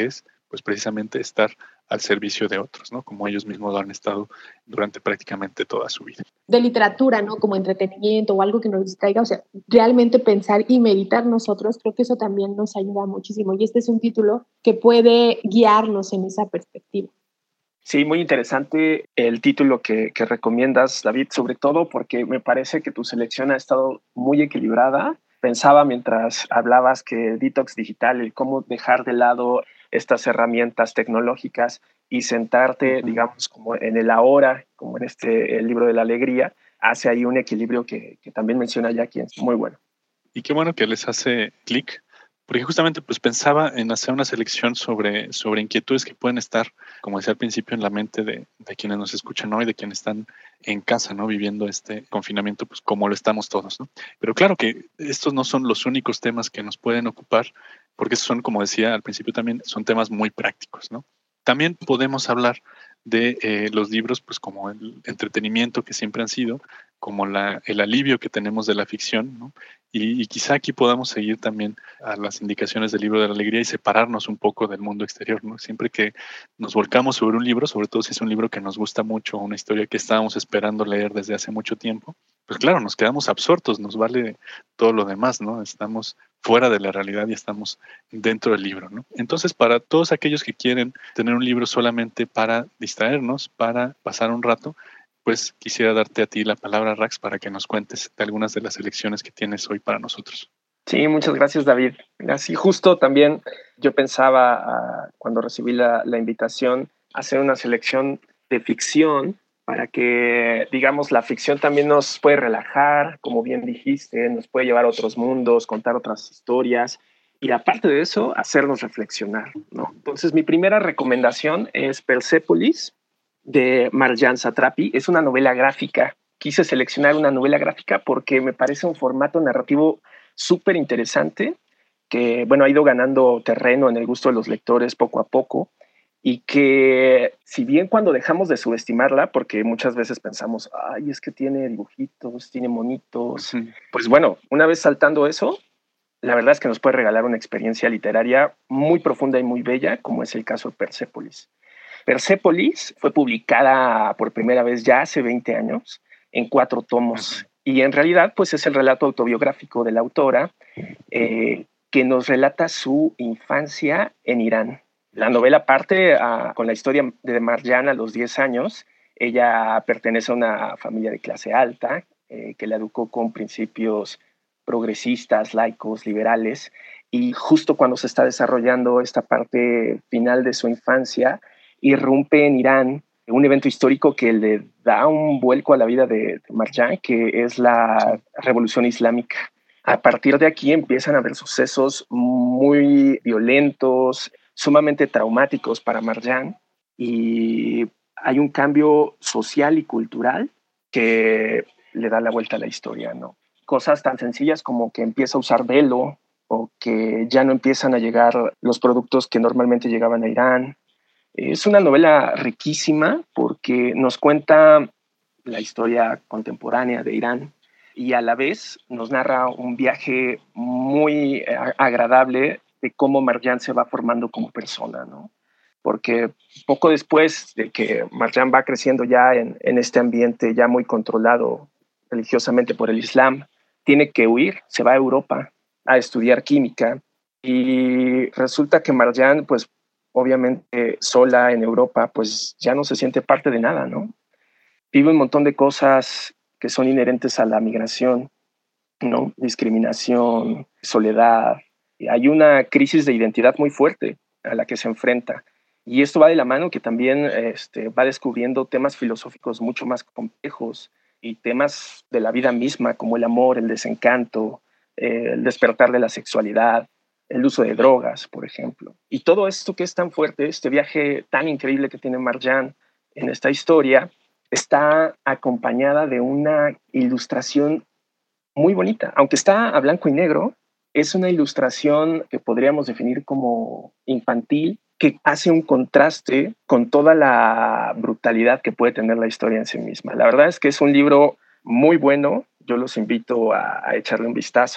C: pues precisamente estar al servicio de otros, ¿no? Como ellos mismos lo han estado durante prácticamente toda su vida.
E: De literatura, ¿no? Como entretenimiento o algo que nos distraiga, o sea, realmente pensar y meditar nosotros, creo que eso también nos ayuda muchísimo. Y este es un título que puede guiarnos en esa perspectiva.
D: Sí, muy interesante el título que, que recomiendas, David, sobre todo porque me parece que tu selección ha estado muy equilibrada. Pensaba mientras hablabas que el detox digital, el cómo dejar de lado estas herramientas tecnológicas y sentarte, uh-huh. digamos, como en el ahora, como en este el libro de la alegría, hace ahí un equilibrio que, que también menciona Jackie, es muy bueno.
C: Y qué bueno que les hace clic, porque justamente pues pensaba en hacer una selección sobre, sobre inquietudes que pueden estar, como decía al principio, en la mente de, de quienes nos escuchan hoy, de quienes están en casa, ¿no? Viviendo este confinamiento, pues como lo estamos todos, ¿no? Pero claro que estos no son los únicos temas que nos pueden ocupar, porque son, como decía al principio también, son temas muy prácticos, ¿no? También podemos hablar de eh, los libros, pues como el entretenimiento que siempre han sido, como la, el alivio que tenemos de la ficción, ¿no? Y, y quizá aquí podamos seguir también a las indicaciones del libro de la alegría y separarnos un poco del mundo exterior, ¿no? Siempre que nos volcamos sobre un libro, sobre todo si es un libro que nos gusta mucho, una historia que estábamos esperando leer desde hace mucho tiempo, pues claro, nos quedamos absortos, nos vale todo lo demás, ¿no? Estamos fuera de la realidad y estamos dentro del libro, ¿no? Entonces, para todos aquellos que quieren tener un libro solamente para distraernos, para pasar un rato, pues quisiera darte a ti la palabra, Rax, para que nos cuentes de algunas de las elecciones que tienes hoy para nosotros.
D: Sí, muchas gracias, David. Así justo también yo pensaba uh, cuando recibí la, la invitación hacer una selección de ficción para que, digamos, la ficción también nos puede relajar, como bien dijiste, nos puede llevar a otros mundos, contar otras historias y aparte de eso, hacernos reflexionar, ¿no? Entonces, mi primera recomendación es Persepolis, de Marjane Satrapi. Es una novela gráfica. Quise seleccionar una novela gráfica porque me parece un formato narrativo súper interesante que, bueno, ha ido ganando terreno en el gusto de los lectores poco a poco y que, si bien cuando dejamos de subestimarla, porque muchas veces pensamos, ay, es que tiene dibujitos, tiene monitos, uh-huh. pues bueno, una vez saltando eso, la verdad es que nos puede regalar una experiencia literaria muy profunda y muy bella, como es el caso de Persepolis. Persepolis fue publicada por primera vez ya hace veinte años en cuatro tomos. Uh-huh. Y en realidad, pues es el relato autobiográfico de la autora eh, que nos relata su infancia en Irán. La novela parte uh, con la historia de Marjane a los diez años. Ella pertenece a una familia de clase alta eh, que la educó con principios progresistas, laicos, liberales. Y justo cuando se está desarrollando esta parte final de su infancia, irrumpe en Irán un evento histórico que le da un vuelco a la vida de, de Marjane, que es la Revolución Islámica. A partir de aquí empiezan a haber sucesos muy violentos, sumamente traumáticos para Marjane, y hay un cambio social y cultural que le da la vuelta a la historia, ¿no? Cosas tan sencillas como que empieza a usar velo o que ya no empiezan a llegar los productos que normalmente llegaban a Irán. Es una novela riquísima porque nos cuenta la historia contemporánea de Irán y a la vez nos narra un viaje muy agradable de cómo Marjane se va formando como persona, ¿no? Porque poco después de que Marjane va creciendo ya en, en este ambiente ya muy controlado religiosamente por el Islam, tiene que huir, se va a Europa a estudiar química y resulta que Marjane, pues obviamente sola en Europa, pues ya no se siente parte de nada, ¿no? Vive un montón de cosas que son inherentes a la migración, ¿no? Discriminación, soledad. Hay una crisis de identidad muy fuerte a la que se enfrenta. Y esto va de la mano que también este, va descubriendo temas filosóficos mucho más complejos y temas de la vida misma, como el amor, el desencanto, eh, el despertar de la sexualidad, el uso de drogas, por ejemplo. Y todo esto que es tan fuerte, este viaje tan increíble que tiene Marjane en esta historia, está acompañada de una ilustración muy bonita. Aunque está a blanco y negro, es una ilustración que podríamos definir como infantil, que hace un contraste con toda la brutalidad que puede tener la historia en sí misma. La verdad es que es un libro muy bueno. Yo los invito a, a echarle un vistazo.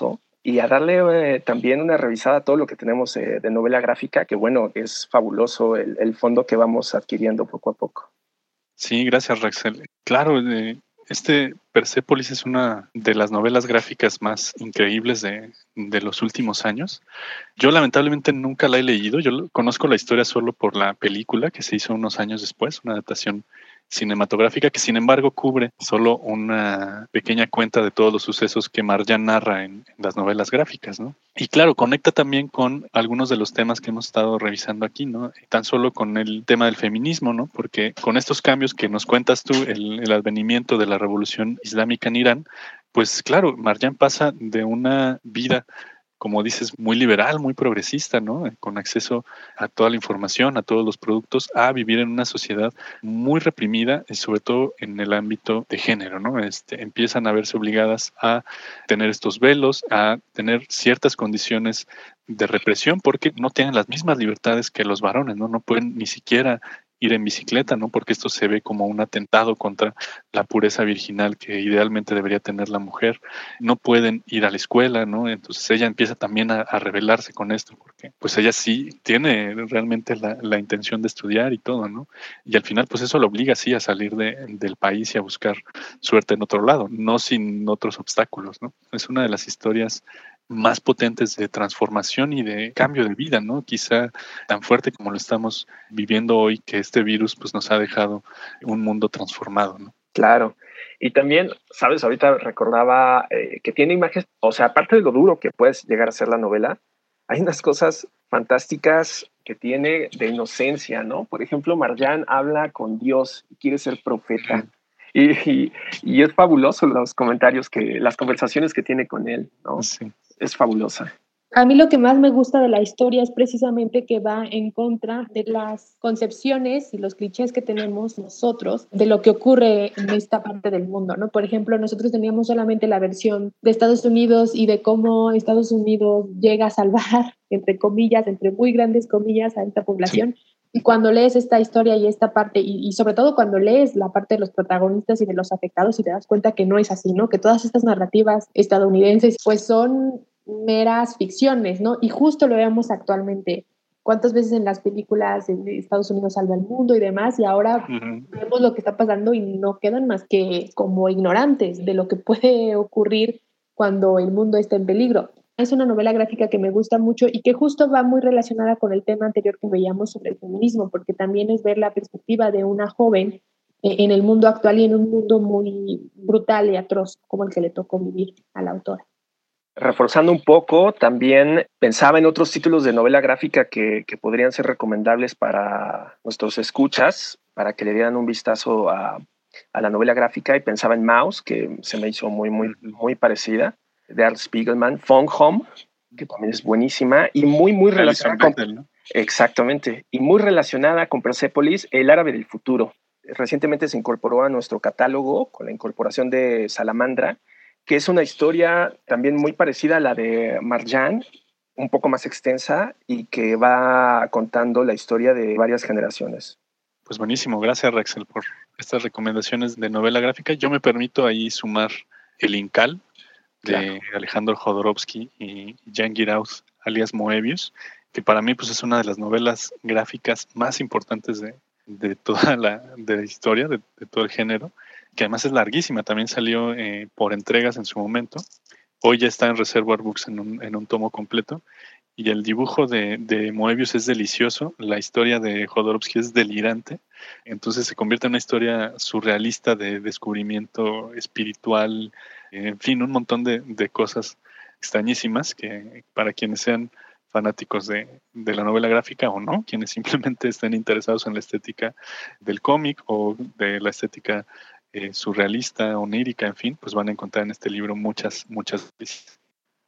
D: y a darle eh, también una revisada a todo lo que tenemos eh, de novela gráfica, que bueno, es fabuloso el, el fondo que vamos adquiriendo poco a poco.
C: Sí, gracias, Raxel. Claro, eh, este Persépolis es una de las novelas gráficas más increíbles de, de los últimos años. Yo lamentablemente nunca la he leído, yo lo- conozco la historia solo por la película que se hizo unos años después, una adaptación cinematográfica que sin embargo cubre solo una pequeña cuenta de todos los sucesos que Marjan narra en, en las novelas gráficas, ¿no? Y claro, conecta también con algunos de los temas que hemos estado revisando aquí, ¿no? Tan solo con el tema del feminismo, ¿no? Porque con estos cambios que nos cuentas tú, el, el advenimiento de la revolución islámica en Irán, pues claro, Marjan pasa de una vida, como dices, muy liberal, muy progresista, ¿no? Con acceso a toda la información, a todos los productos, a vivir en una sociedad muy reprimida, y sobre todo en el ámbito de género, ¿no? Este, empiezan a verse obligadas a tener estos velos, a tener ciertas condiciones de represión, porque no tienen las mismas libertades que los varones, ¿no? No pueden ni siquiera ir en bicicleta, ¿no? Porque esto se ve como un atentado contra la pureza virginal que idealmente debería tener la mujer. No pueden ir a la escuela, ¿no? Entonces ella empieza también a, a rebelarse con esto, porque pues ella sí tiene realmente la, la intención de estudiar y todo, ¿no? Y al final pues eso lo obliga sí a salir de, del país y a buscar suerte en otro lado, no sin otros obstáculos, ¿no? Es una de las historias más potentes de transformación y de cambio de vida, ¿no? Quizá tan fuerte como lo estamos viviendo hoy, que este virus pues nos ha dejado un mundo transformado, ¿no?
D: Claro. Y también, sabes, ahorita recordaba eh, que tiene imágenes, o sea, aparte de lo duro que puedes llegar a ser la novela, hay unas cosas fantásticas que tiene de inocencia, ¿no? Por ejemplo, Marjan habla con Dios y quiere ser profeta. Y, y, y es fabuloso los comentarios que, las conversaciones que tiene con él, ¿no?
C: Sí.
D: Es fabulosa.
E: A mí lo que más me gusta de la historia es precisamente que va en contra de las concepciones y los clichés que tenemos nosotros de lo que ocurre en esta parte del mundo, ¿no? Por ejemplo, nosotros teníamos solamente la versión de Estados Unidos y de cómo Estados Unidos llega a salvar, entre comillas, entre muy grandes comillas, a esta población. Sí. Y cuando lees esta historia y esta parte, y, y sobre todo cuando lees la parte de los protagonistas y de los afectados y te das cuenta que no es así, ¿no? Que todas estas narrativas estadounidenses pues son meras ficciones, ¿no? Y justo lo vemos actualmente. ¿Cuántas veces en las películas de Estados Unidos salva el mundo y demás? Y ahora uh-huh. vemos lo que está pasando y no quedan más que como ignorantes de lo que puede ocurrir cuando el mundo está en peligro. Es una novela gráfica que me gusta mucho y que justo va muy relacionada con el tema anterior que veíamos sobre el feminismo, porque también es ver la perspectiva de una joven en el mundo actual y en un mundo muy brutal y atroz como el que le tocó vivir a la autora.
D: Reforzando un poco, también pensaba en otros títulos de novela gráfica que, que podrían ser recomendables para nuestros escuchas, para que le dieran un vistazo a, a la novela gráfica, y pensaba en Mouse, que se me hizo muy, muy, muy parecida, de Art Spiegelman, Phone Home, que también es buenísima, y muy, muy relacionada con... Bethel, ¿no? Exactamente, y muy relacionada con Persépolis, El árabe del futuro. Recientemente se incorporó a nuestro catálogo con la incorporación de Salamandra, que es una historia también muy parecida a la de Marjan, un poco más extensa y que va contando la historia de varias generaciones.
C: Pues buenísimo, gracias Raxel por estas recomendaciones de novela gráfica. Yo me permito ahí sumar El Incal de claro. Alejandro Jodorowsky y Jan Guiraud, alias Moebius, que para mí pues, es una de las novelas gráficas más importantes de, de toda la, de la historia, de, de todo el género, que además es larguísima, también salió eh, por entregas en su momento. Hoy ya está en Reservoir Books en un, en un tomo completo, y el dibujo de, de Moebius es delicioso, la historia de Jodorowsky es delirante, entonces se convierte en una historia surrealista de descubrimiento espiritual, en fin, un montón de, de cosas extrañísimas que para quienes sean fanáticos de, de la novela gráfica o no, quienes simplemente estén interesados en la estética del cómic o de la estética Eh, surrealista, onírica, en fin, pues van a encontrar en este libro muchas, muchas veces.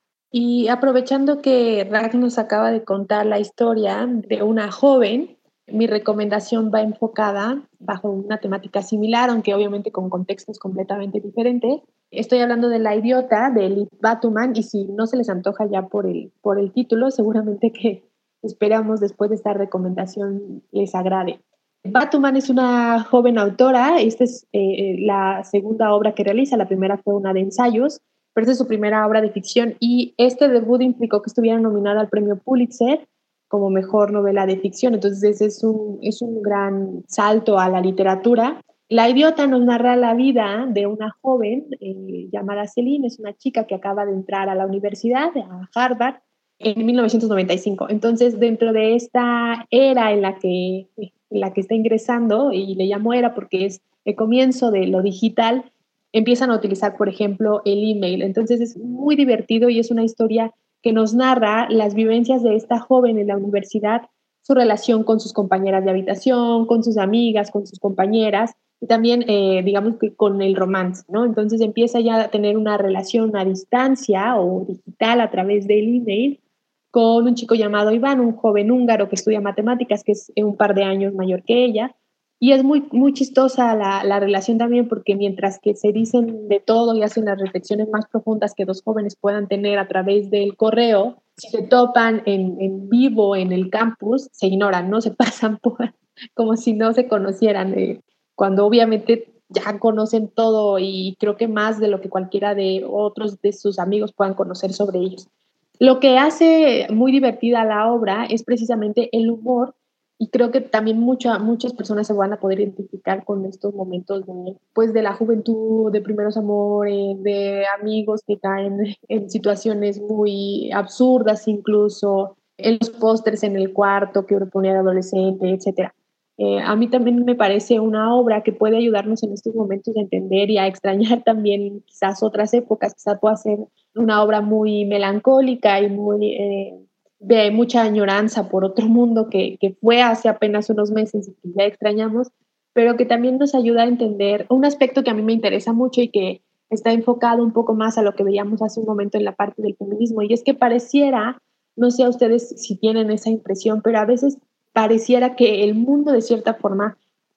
E: Y aprovechando que Rag nos acaba de contar la historia de una joven, mi recomendación va enfocada bajo una temática similar, aunque obviamente con contextos completamente diferentes. Estoy hablando de La idiota, de Elif Batuman, y si no se les antoja ya por el, por el título, seguramente que esperamos después de esta recomendación les agrade. Batuman es una joven autora, esta es eh, la segunda obra que realiza, la primera fue una de ensayos, pero esa es su primera obra de ficción y este debut implicó que estuviera nominada al premio Pulitzer como mejor novela de ficción, entonces es un, es un gran salto a la literatura. La Idiota nos narra la vida de una joven eh, llamada Celine, es una chica que acaba de entrar a la universidad, a Harvard, en mil novecientos noventa y cinco. Entonces, dentro de esta era en la que, en la que está ingresando, y le llamo era porque es el comienzo de lo digital, empiezan a utilizar, por ejemplo, el email. Entonces, es muy divertido y es una historia que nos narra las vivencias de esta joven en la universidad, su relación con sus compañeras de habitación, con sus amigas, con sus compañeras, y también, eh, digamos que con el romance, ¿no? Entonces empieza ya a tener una relación a distancia o digital a través del email con un chico llamado Iván, un joven húngaro que estudia matemáticas, que es un par de años mayor que ella, y es muy, muy chistosa la, la relación también porque mientras que se dicen de todo y hacen las reflexiones más profundas que dos jóvenes puedan tener a través del correo, si se topan en, en vivo en el campus, se ignoran, ¿no? Se pasan por, como si no se conocieran, eh, cuando obviamente ya conocen todo y creo que más de lo que cualquiera de otros de sus amigos puedan conocer sobre ellos. Lo que hace muy divertida la obra es precisamente el humor y creo que también mucha, muchas personas se van a poder identificar con estos momentos de, pues, de la juventud, de primeros amores, de amigos que caen en situaciones muy absurdas incluso, en los pósters en el cuarto que uno ponía de adolescente, etcétera. Eh, a mí también me parece una obra que puede ayudarnos en estos momentos a entender y a extrañar también quizás otras épocas, quizás pueda ser una obra muy melancólica y muy... Eh, de mucha añoranza por otro mundo que, que fue hace apenas unos meses y que ya extrañamos, pero que también nos ayuda a entender un aspecto que a mí me interesa mucho y que está enfocado un poco más a lo que veíamos hace un momento en la parte del feminismo, y es que pareciera, no sé a ustedes si tienen esa impresión, pero a veces pareciera que el mundo de cierta forma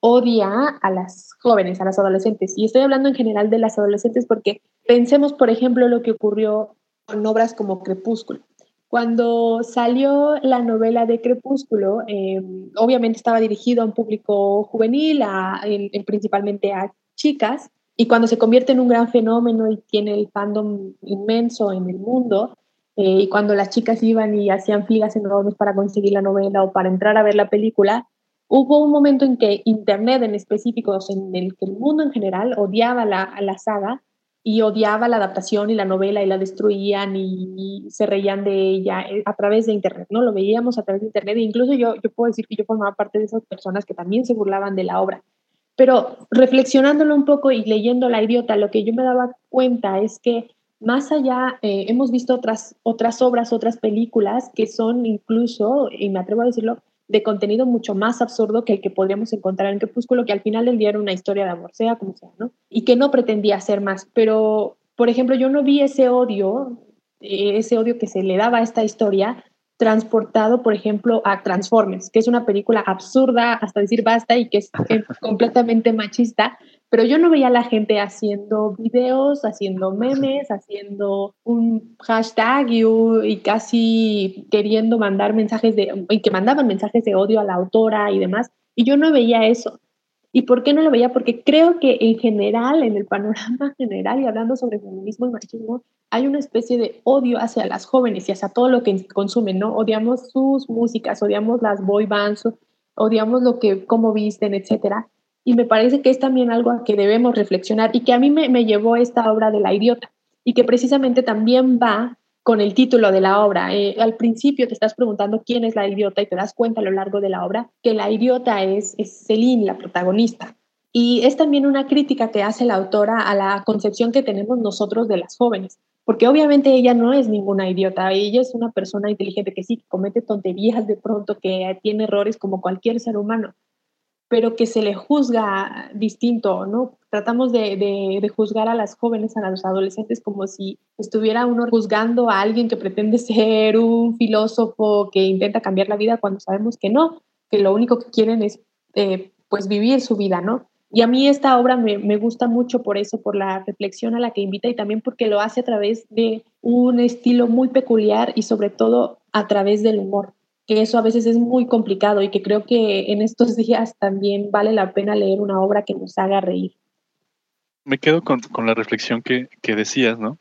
E: odia a las jóvenes, a las adolescentes, y estoy hablando en general de las adolescentes porque pensemos, por ejemplo, lo que ocurrió con obras como Crepúsculo. Cuando salió la novela de Crepúsculo, eh, obviamente estaba dirigido a un público juvenil, a, en, en principalmente a chicas, y cuando se convierte en un gran fenómeno y tiene el fandom inmenso en el mundo, eh, y cuando las chicas iban y hacían filas enormes para conseguir la novela o para entrar a ver la película, hubo un momento en que Internet en específico, en el que el mundo en general odiaba la, a la saga, y odiaba la adaptación y la novela y la destruían y, y se reían de ella a través de Internet, ¿no? Lo veíamos a través de Internet e incluso yo, yo puedo decir que yo formaba parte de esas personas que también se burlaban de la obra. Pero reflexionándolo un poco y leyendo La Idiota, lo que yo me daba cuenta es que más allá, eh, hemos visto otras, otras obras, otras películas que son incluso, y me atrevo a decirlo, de contenido mucho más absurdo que el que podríamos encontrar en Crepúsculo, que al final del día era una historia de amor, sea como sea, ¿no? Y que no pretendía ser más. Pero, por ejemplo, yo no vi ese odio, eh, ese odio que se le daba a esta historia, transportado, por ejemplo, a Transformers, que es una película absurda hasta decir basta y que es, es completamente machista, pero yo no veía a la gente haciendo videos, haciendo memes, haciendo un hashtag y, y casi queriendo mandar mensajes de, y que mandaban mensajes de odio a la autora y demás, y yo no veía eso. ¿Y por qué no lo veía? Porque creo que en general, en el panorama general y hablando sobre feminismo y machismo, hay una especie de odio hacia las jóvenes y hacia todo lo que consumen, ¿no? Odiamos sus músicas, odiamos las boy bands, odiamos lo que, cómo visten, etcétera. Y me parece que es también algo a que debemos reflexionar y que a mí me, me llevó esta obra de La Idiota y que precisamente también va con el título de la obra. Eh, al principio te estás preguntando quién es la idiota y te das cuenta a lo largo de la obra que la idiota es, es Celine, la protagonista. Y es también una crítica que hace la autora a la concepción que tenemos nosotros de las jóvenes, porque obviamente ella no es ninguna idiota, ella es una persona inteligente que sí, que comete tonterías de pronto, que tiene errores como cualquier ser humano, pero que se le juzga distinto, ¿no? Tratamos de, de, de juzgar a las jóvenes, a los adolescentes, como si estuviera uno juzgando a alguien que pretende ser un filósofo que intenta cambiar la vida cuando sabemos que no, que lo único que quieren es eh, pues vivir su vida, ¿no? Y a mí esta obra me, me gusta mucho por eso, por la reflexión a la que invita y también porque lo hace a través de un estilo muy peculiar y sobre todo a través del humor, que eso a veces es muy complicado y que creo que en estos días también vale la pena leer una obra que nos haga reír.
C: Me quedo con, con la reflexión que, que decías, ¿no?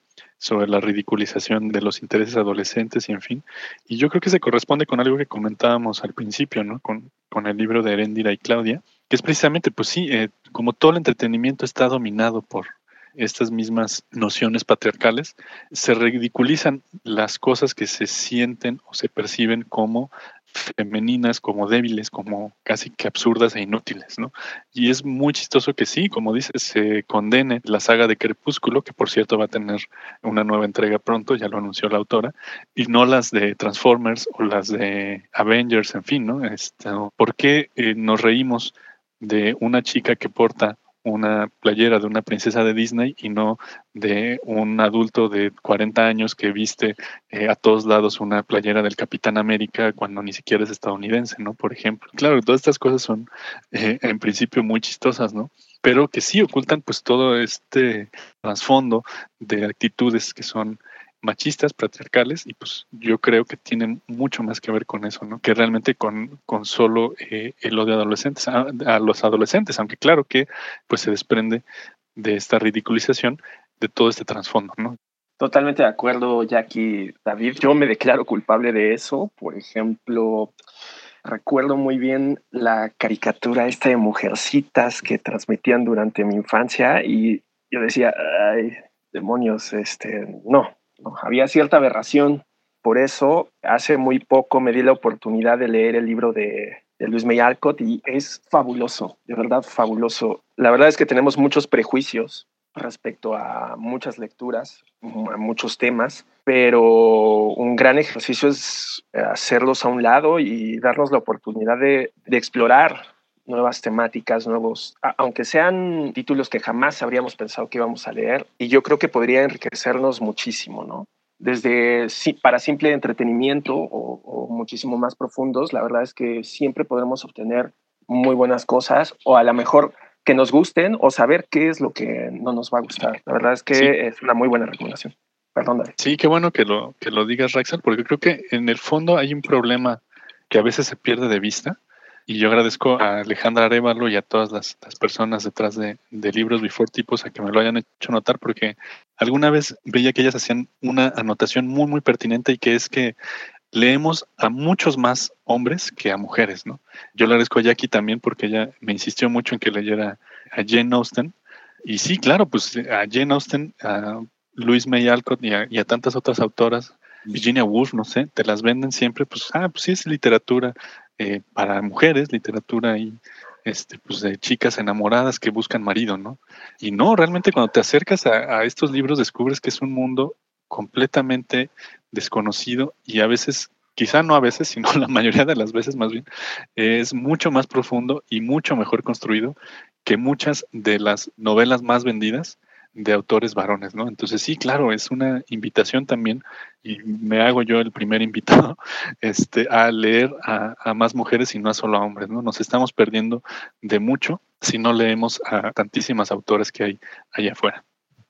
C: sobre la ridiculización de los intereses adolescentes y en fin. Y yo creo que se corresponde con algo que comentábamos al principio, ¿no? Con, con el libro de Heréndira y Claudia, que es precisamente, pues sí, eh, como todo el entretenimiento está dominado por estas mismas nociones patriarcales, se ridiculizan las cosas que se sienten o se perciben como femeninas, como débiles, como casi que absurdas e inútiles, ¿no? Y es muy chistoso que sí, como dices, se condene la saga de Crepúsculo, que por cierto va a tener una nueva entrega pronto, ya lo anunció la autora, y no las de Transformers o las de Avengers, en fin, ¿no? Este, ¿por qué eh, nos reímos de una chica que porta una playera de una princesa de Disney y no de un adulto de cuarenta años que viste eh, a todos lados una playera del Capitán América cuando ni siquiera es estadounidense, ¿no? Por ejemplo. Claro, todas estas cosas son eh, en principio muy chistosas, ¿no? Pero que sí ocultan pues todo este trasfondo de actitudes que son machistas, patriarcales, y pues yo creo que tienen mucho más que ver con eso, ¿no? Que realmente con, con solo eh, el odio a adolescentes, a, a los adolescentes, aunque claro que pues se desprende de esta ridiculización de todo este trasfondo, ¿no?
D: Totalmente de acuerdo, Jackie, David. Yo me declaro culpable de eso. Por ejemplo, recuerdo muy bien la caricatura esta de Mujercitas que transmitían durante mi infancia y yo decía, ay, demonios, este, no, no, había cierta aberración. Por eso, hace muy poco me di la oportunidad de leer el libro de, de Luis May Alcott y es fabuloso, de verdad fabuloso. La verdad es que tenemos muchos prejuicios respecto a muchas lecturas, a muchos temas, pero un gran ejercicio es hacerlos a un lado y darnos la oportunidad de, de explorar nuevas temáticas, nuevos, aunque sean títulos que jamás habríamos pensado que íbamos a leer, y yo creo que podría enriquecernos muchísimo, ¿no? Desde para simple entretenimiento o, o muchísimo más profundos, la verdad es que siempre podremos obtener muy buenas cosas, o a lo mejor que nos gusten o saber qué es lo que no nos va a gustar. La verdad es que sí. Es una muy buena recomendación. Perdón, David.
C: Sí, qué bueno que lo, que lo digas, Raxel, porque creo que en el fondo hay un problema que a veces se pierde de vista. Y yo agradezco a Alejandra Arévalo y a todas las, las personas detrás de, de Libros Before Tipos a que me lo hayan hecho notar, porque alguna vez veía que ellas hacían una anotación muy, muy pertinente, y que es que leemos a muchos más hombres que a mujeres, ¿no? Yo le agradezco a Jackie también porque ella me insistió mucho en que leyera a Jane Austen. Y sí, claro, pues a Jane Austen, a Louise May Alcott y a, y a tantas otras autoras, Virginia Woolf, no sé, te las venden siempre, pues, ah, pues sí es literatura eh, para mujeres, literatura y este, pues de chicas enamoradas que buscan marido, ¿no? Y no, realmente cuando te acercas a, a estos libros descubres que es un mundo completamente desconocido y a veces, quizá no a veces, sino la mayoría de las veces más bien, es mucho más profundo y mucho mejor construido que muchas de las novelas más vendidas de autores varones, ¿no? Entonces sí, claro, es una invitación también, y me hago yo el primer invitado este, a leer a, a más mujeres y no a solo a hombres, ¿no? Nos estamos perdiendo de mucho si no leemos a tantísimas autoras que hay allá afuera.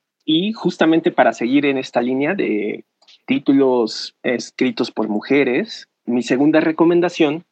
D: Y justamente para seguir en esta línea de títulos escritos por mujeres, mi segunda recomendación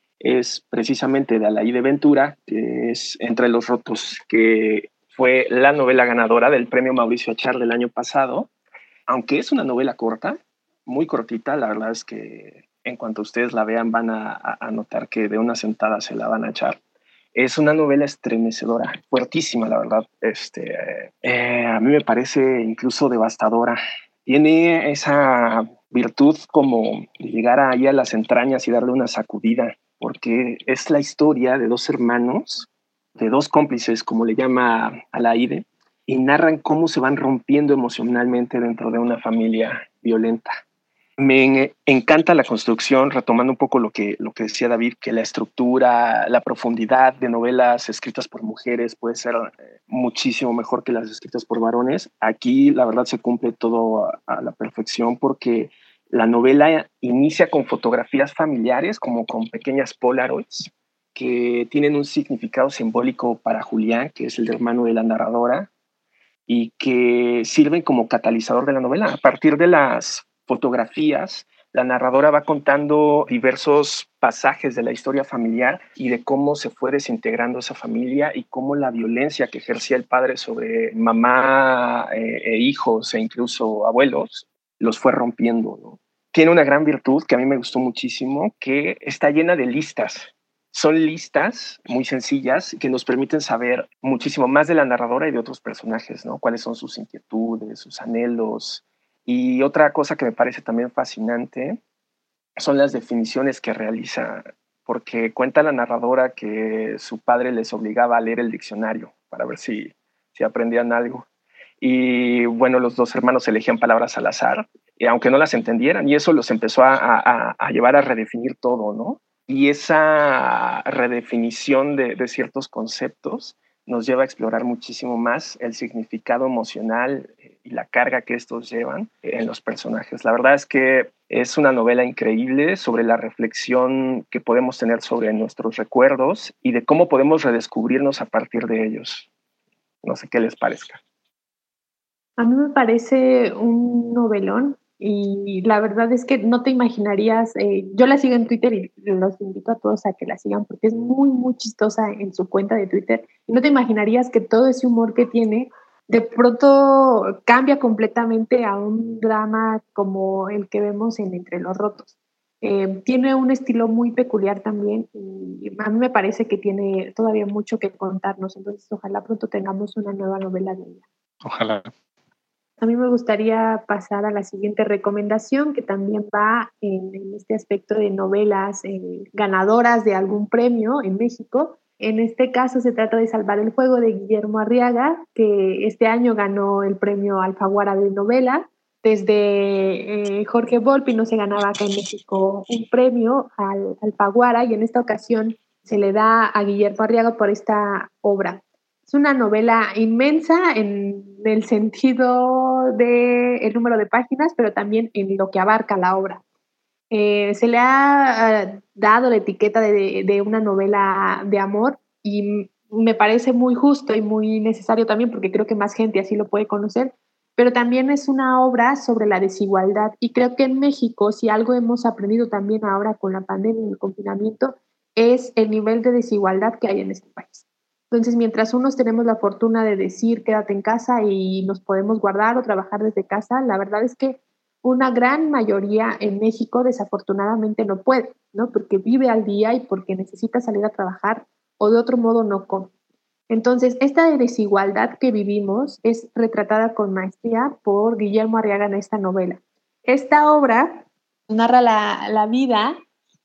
D: es precisamente de Alaí de Ventura, que es Entre los rotos, que fue la novela ganadora del premio Mauricio Achar del año pasado. Aunque es una novela corta, muy cortita, la verdad es que en cuanto ustedes la vean van a, a notar que de una sentada se la van a echar. Es una novela estremecedora, fuertísima, la verdad. Este, eh, a mí me parece incluso devastadora. Tiene esa virtud como de llegar ahí a las entrañas y darle una sacudida, porque es la historia de dos hermanos, de dos cómplices, como le llama Alaide, y narran cómo se van rompiendo emocionalmente dentro de una familia violenta. Me encanta la construcción, retomando un poco lo que, lo que decía David, que la estructura, la profundidad de novelas escritas por mujeres puede ser muchísimo mejor que las escritas por varones. Aquí, la verdad, se cumple todo a, a la perfección, porque la novela inicia con fotografías familiares, como con pequeñas Polaroids, que tienen un significado simbólico para Julián, que es el hermano de la narradora, y que sirven como catalizador de la novela. A partir de las fotografías La narradora va contando diversos pasajes de la historia familiar y de cómo se fue desintegrando esa familia y cómo la violencia que ejercía el padre sobre mamá eh, e hijos e incluso abuelos los fue rompiendo, ¿no? Tiene una gran virtud que a mí me gustó muchísimo, que está llena de listas. Son listas muy sencillas que nos permiten saber muchísimo más de la narradora y de otros personajes, ¿no? Cuáles son sus inquietudes, sus anhelos. Y otra cosa que me parece también fascinante son las definiciones que realiza, porque cuenta la narradora que su padre les obligaba a leer el diccionario para ver si, si aprendían algo. Y bueno, los dos hermanos elegían palabras al azar, y aunque no las entendieran, y eso los empezó a, a, a llevar a redefinir todo, ¿no? Y esa redefinición de, de ciertos conceptos nos lleva a explorar muchísimo más el significado emocional y la carga que estos llevan en los personajes. La verdad es que es una novela increíble sobre la reflexión que podemos tener sobre nuestros recuerdos y de cómo podemos redescubrirnos a partir de ellos. No sé qué les parezca.
E: A mí me parece un novelón y la verdad es que no te imaginarías, eh, yo la sigo en Twitter y los invito a todos a que la sigan porque es muy, muy chistosa en su cuenta de Twitter y no te imaginarías que todo ese humor que tiene de pronto cambia completamente a un drama como el que vemos en Entre los Rotos. Eh, tiene un estilo muy peculiar también y a mí me parece que tiene todavía mucho que contarnos, entonces ojalá pronto tengamos una nueva novela de ella.
C: Ojalá.
E: A mí me gustaría pasar a la siguiente recomendación, que también va en, en este aspecto de novelas eh, ganadoras de algún premio en México. En este caso se trata de Salvar el Fuego de Guillermo Arriaga, que este año ganó el premio Alfaguara de novela. Desde eh, Jorge Volpi no se ganaba acá en México un premio al Alfaguara y en esta ocasión se le da a Guillermo Arriaga por esta obra. Es una novela inmensa en el sentido del de número de páginas, pero también en lo que abarca la obra. Eh, se le ha uh, dado la etiqueta de, de una novela de amor y me parece muy justo y muy necesario también porque creo que más gente así lo puede conocer, pero también es una obra sobre la desigualdad y creo que en México, si algo hemos aprendido también ahora con la pandemia y el confinamiento, es el nivel de desigualdad que hay en este país. Entonces, mientras unos tenemos la fortuna de decir quédate en casa y nos podemos guardar o trabajar desde casa, la verdad es que una gran mayoría en México desafortunadamente no puede, ¿no? Porque vive al día y porque necesita salir a trabajar o de otro modo no come. Entonces, esta desigualdad que vivimos es retratada con maestría por Guillermo Arriaga en esta novela. Esta obra narra la, la vida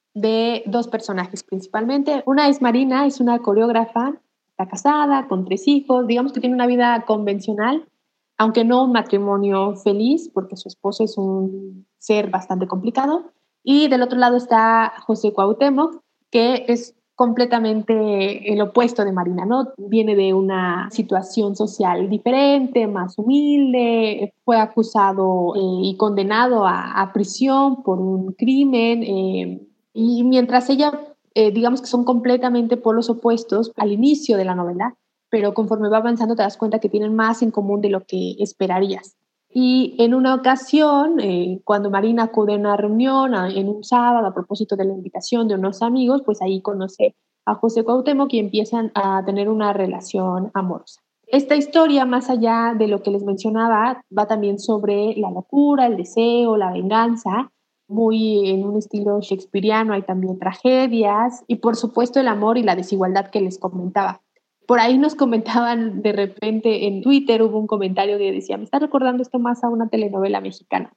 E: de dos personajes principalmente. Una es Marina, es una coreógrafa, está casada, con tres hijos, digamos que tiene una vida convencional, aunque no un matrimonio feliz, porque su esposo es un ser bastante complicado. Y del otro lado está José Cuauhtémoc, que es completamente el opuesto de Marina, ¿no? Viene de una situación social diferente, más humilde, fue acusado eh, y condenado a, a prisión por un crimen, eh, y mientras ella, eh, digamos que son completamente polos opuestos al inicio de la novela, pero conforme va avanzando te das cuenta que tienen más en común de lo que esperarías. Y en una ocasión, eh, cuando Marina acude a una reunión a, en un sábado a propósito de la invitación de unos amigos, pues ahí conoce a José Cuauhtémoc y empiezan a tener una relación amorosa. Esta historia, más allá de lo que les mencionaba, va también sobre la locura, el deseo, la venganza, muy en un estilo shakespeariano, hay también tragedias y por supuesto el amor y la desigualdad que les comentaba. Por ahí nos comentaban de repente en Twitter, hubo un comentario que decía, me está recordando esto más a una telenovela mexicana.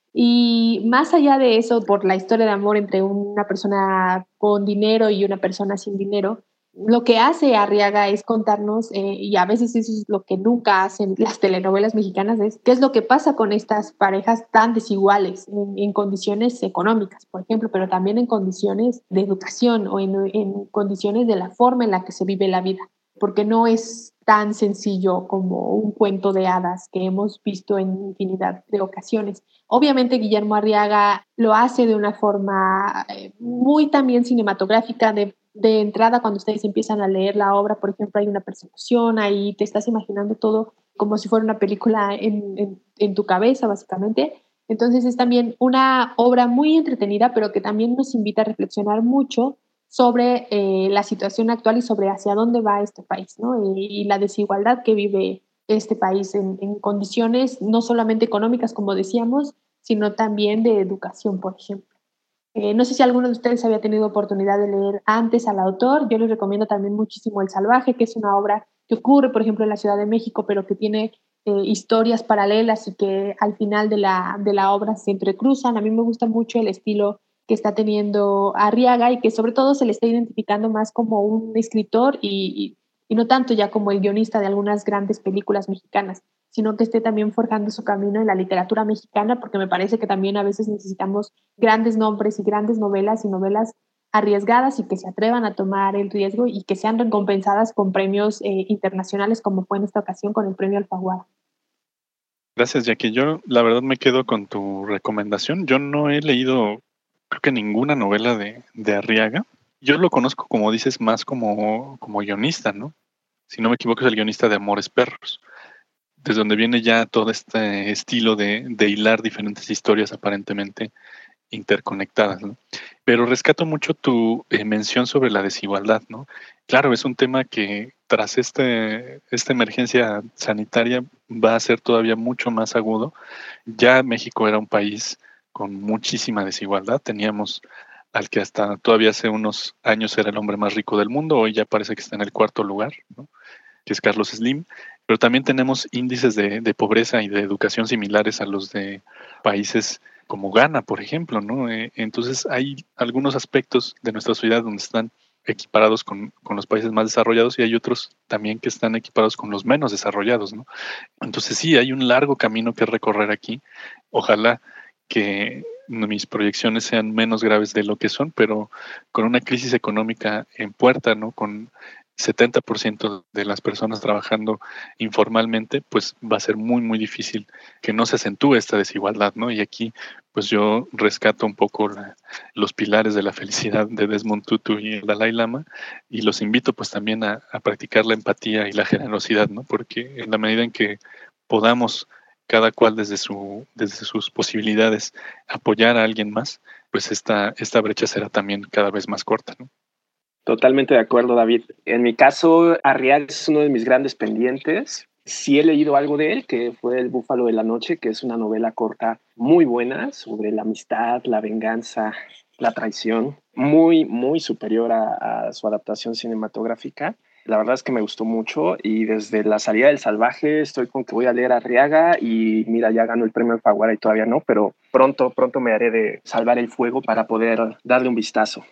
E: Y más allá de eso, por la historia de amor entre una persona con dinero y una persona sin dinero, lo que hace Arriaga es contarnos, eh, y a veces eso es lo que nunca hacen las telenovelas mexicanas, es qué es lo que pasa con estas parejas tan desiguales en, en condiciones económicas, por ejemplo, pero también en condiciones de educación o en, en condiciones de la forma en la que se vive la vida, porque no es tan sencillo como un cuento de hadas que hemos visto en infinidad de ocasiones. Obviamente Guillermo Arriaga lo hace de una forma muy también cinematográfica. De, de entrada, cuando ustedes empiezan a leer la obra, por ejemplo, hay una persecución, ahí te estás imaginando todo como si fuera una película en, en, en tu cabeza, básicamente, Entonces es también una obra muy entretenida, pero que también nos invita a reflexionar mucho sobre eh, la situación actual y sobre hacia dónde va este país, ¿no? Y, y la desigualdad que vive este país en, en condiciones no solamente económicas, como decíamos, sino también de educación, por ejemplo. Eh, no sé si alguno de ustedes había tenido oportunidad de leer antes al autor. Yo les recomiendo también muchísimo El Salvaje, que es una obra que ocurre, por ejemplo, en la Ciudad de México, pero que tiene eh, historias paralelas y que al final de la, de la obra se entrecruzan. A mí me gusta mucho el estilo que está teniendo Arriaga y que sobre todo se le está identificando más como un escritor y, y, y no tanto ya como el guionista de algunas grandes películas mexicanas, sino que esté también forjando su camino en la literatura mexicana, porque me parece que también a veces necesitamos grandes nombres y grandes novelas y novelas arriesgadas y que se atrevan a tomar el riesgo y que sean recompensadas con premios eh, internacionales, como fue en esta ocasión con el premio Alfaguara.
C: Gracias, Jackie. Yo la verdad me quedo con tu recomendación. Yo no he leído, creo que ninguna novela de, de Arriaga. Yo lo conozco, como dices, más como, como guionista, ¿no? Si no me equivoco, es el guionista de Amores Perros, desde donde viene ya todo este estilo de, de hilar diferentes historias aparentemente interconectadas, ¿no? Pero rescato mucho tu eh, mención sobre la desigualdad, ¿no? Claro, es un tema que tras este, esta emergencia sanitaria va a ser todavía mucho más agudo. Ya México era un país con muchísima desigualdad. Teníamos al que hasta todavía hace unos años era el hombre más rico del mundo, hoy ya parece que está en el cuarto lugar, ¿no? Que es Carlos Slim, pero también tenemos índices de, de pobreza y de educación similares a los de países como Ghana, por ejemplo, ¿no? Eh, entonces hay algunos aspectos de nuestra sociedad donde están equiparados con, con los países más desarrollados y hay otros también que están equiparados con los menos desarrollados, ¿no? Entonces sí, hay un largo camino que recorrer aquí. Ojalá que mis proyecciones sean menos graves de lo que son, pero con una crisis económica en puerta, ¿no? Con setenta por ciento de las personas trabajando informalmente, pues va a ser muy, muy difícil que no se acentúe esta desigualdad, ¿no? Y aquí, pues yo rescato un poco la, los pilares de la felicidad de Desmond Tutu y el Dalai Lama y los invito pues también a, a practicar la empatía y la generosidad, ¿no? Porque en la medida en que podamos cada cual desde, su, desde sus posibilidades apoyar a alguien más, pues esta, esta brecha será también cada vez más corta, ¿no?
D: Totalmente de acuerdo, David. En mi caso, Arriaga es uno de mis grandes pendientes. Sí he leído algo de él, que fue El Búfalo de la Noche, que es una novela corta muy buena sobre la amistad, la venganza, la traición, muy, muy superior a, a su adaptación cinematográfica. La verdad es que me gustó mucho y desde la salida del Salvaje estoy con que voy a leer Arriaga y mira, ya ganó el premio Alfaguara y todavía no, pero pronto, pronto me haré de Salvar el Fuego para poder darle un vistazo.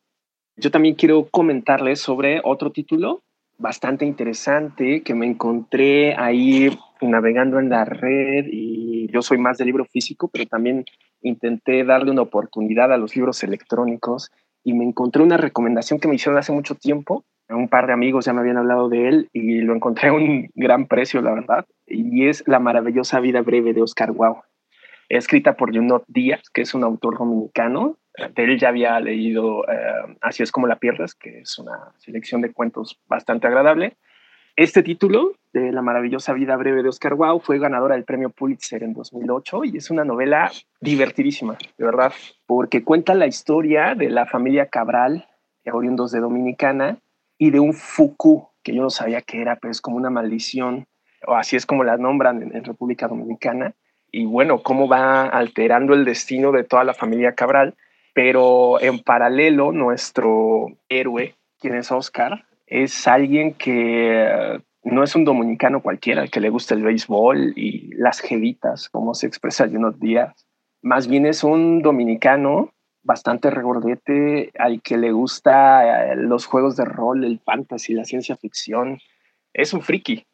D: Yo también quiero comentarles sobre otro título bastante interesante que me encontré ahí navegando en la red y yo soy más de libro físico, pero también intenté darle una oportunidad a los libros electrónicos y me encontré una recomendación que me hicieron hace mucho tiempo. Un par de amigos ya me habían hablado de él y lo encontré a un gran precio, la verdad, y es La maravillosa vida breve de Oscar Wilde, escrita por Junot Díaz, que es un autor dominicano. De él ya había leído eh, Así es como la pierdes, que es una selección de cuentos bastante agradable. Este título, de La maravillosa vida breve de Oscar Wilde, fue ganadora del premio Pulitzer en dos mil ocho y es una novela divertidísima, de verdad, porque cuenta la historia de la familia Cabral, oriundos de Dominicana, y de un fuku, que yo no sabía qué era, pero es como una maldición, o así es como la nombran en, en República Dominicana, y bueno, cómo va alterando el destino de toda la familia Cabral. Pero en paralelo, nuestro héroe, quien es Oscar, es alguien que no es un dominicano cualquiera, que le gusta el béisbol y las jevitas, como se expresa Junot Díaz. Más bien es un dominicano bastante regordete, al que le gusta los juegos de rol, el fantasy, la ciencia ficción. Es un friki.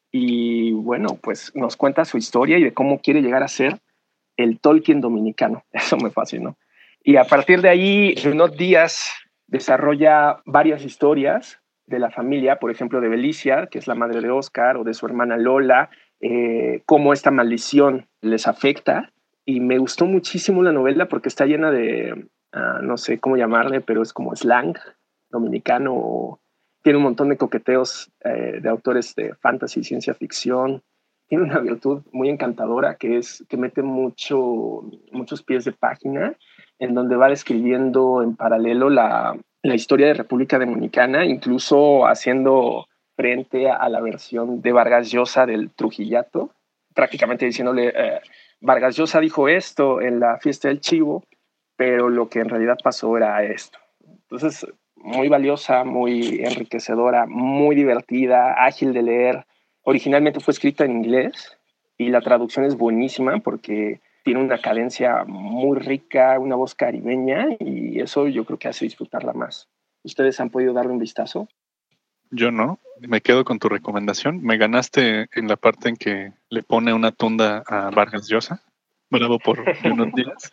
D: Y bueno, pues nos cuenta su historia y de cómo quiere llegar a ser el Tolkien dominicano. Eso me fascinó. Y a partir de ahí, Junot Díaz desarrolla varias historias de la familia, por ejemplo, de Belicia, que es la madre de Oscar, o de su hermana Lola, eh, cómo esta maldición les afecta. Y me gustó muchísimo la novela porque está llena de, uh, no sé cómo llamarle, pero es como slang dominicano. Tiene un montón de coqueteos eh, de autores de fantasy y ciencia ficción. tiene una virtud muy encantadora que es que mete mucho, muchos pies de página en donde va describiendo en paralelo la, la historia de República Dominicana, incluso haciendo frente a la versión de Vargas Llosa del Trujillato, prácticamente diciéndole, eh, Vargas Llosa dijo esto en la fiesta del chivo, pero lo que en realidad pasó era esto. Entonces, muy valiosa, muy enriquecedora, muy divertida, ágil de leer. Originalmente fue escrita en inglés y la traducción es buenísima porque tiene una cadencia muy rica, una voz caribeña, y eso yo creo que hace disfrutarla más. ¿Ustedes han podido darle un vistazo?
C: Yo no, me quedo con tu recomendación. Me ganaste en la parte en que le pone una tunda a Vargas Llosa. Bravo por unos días.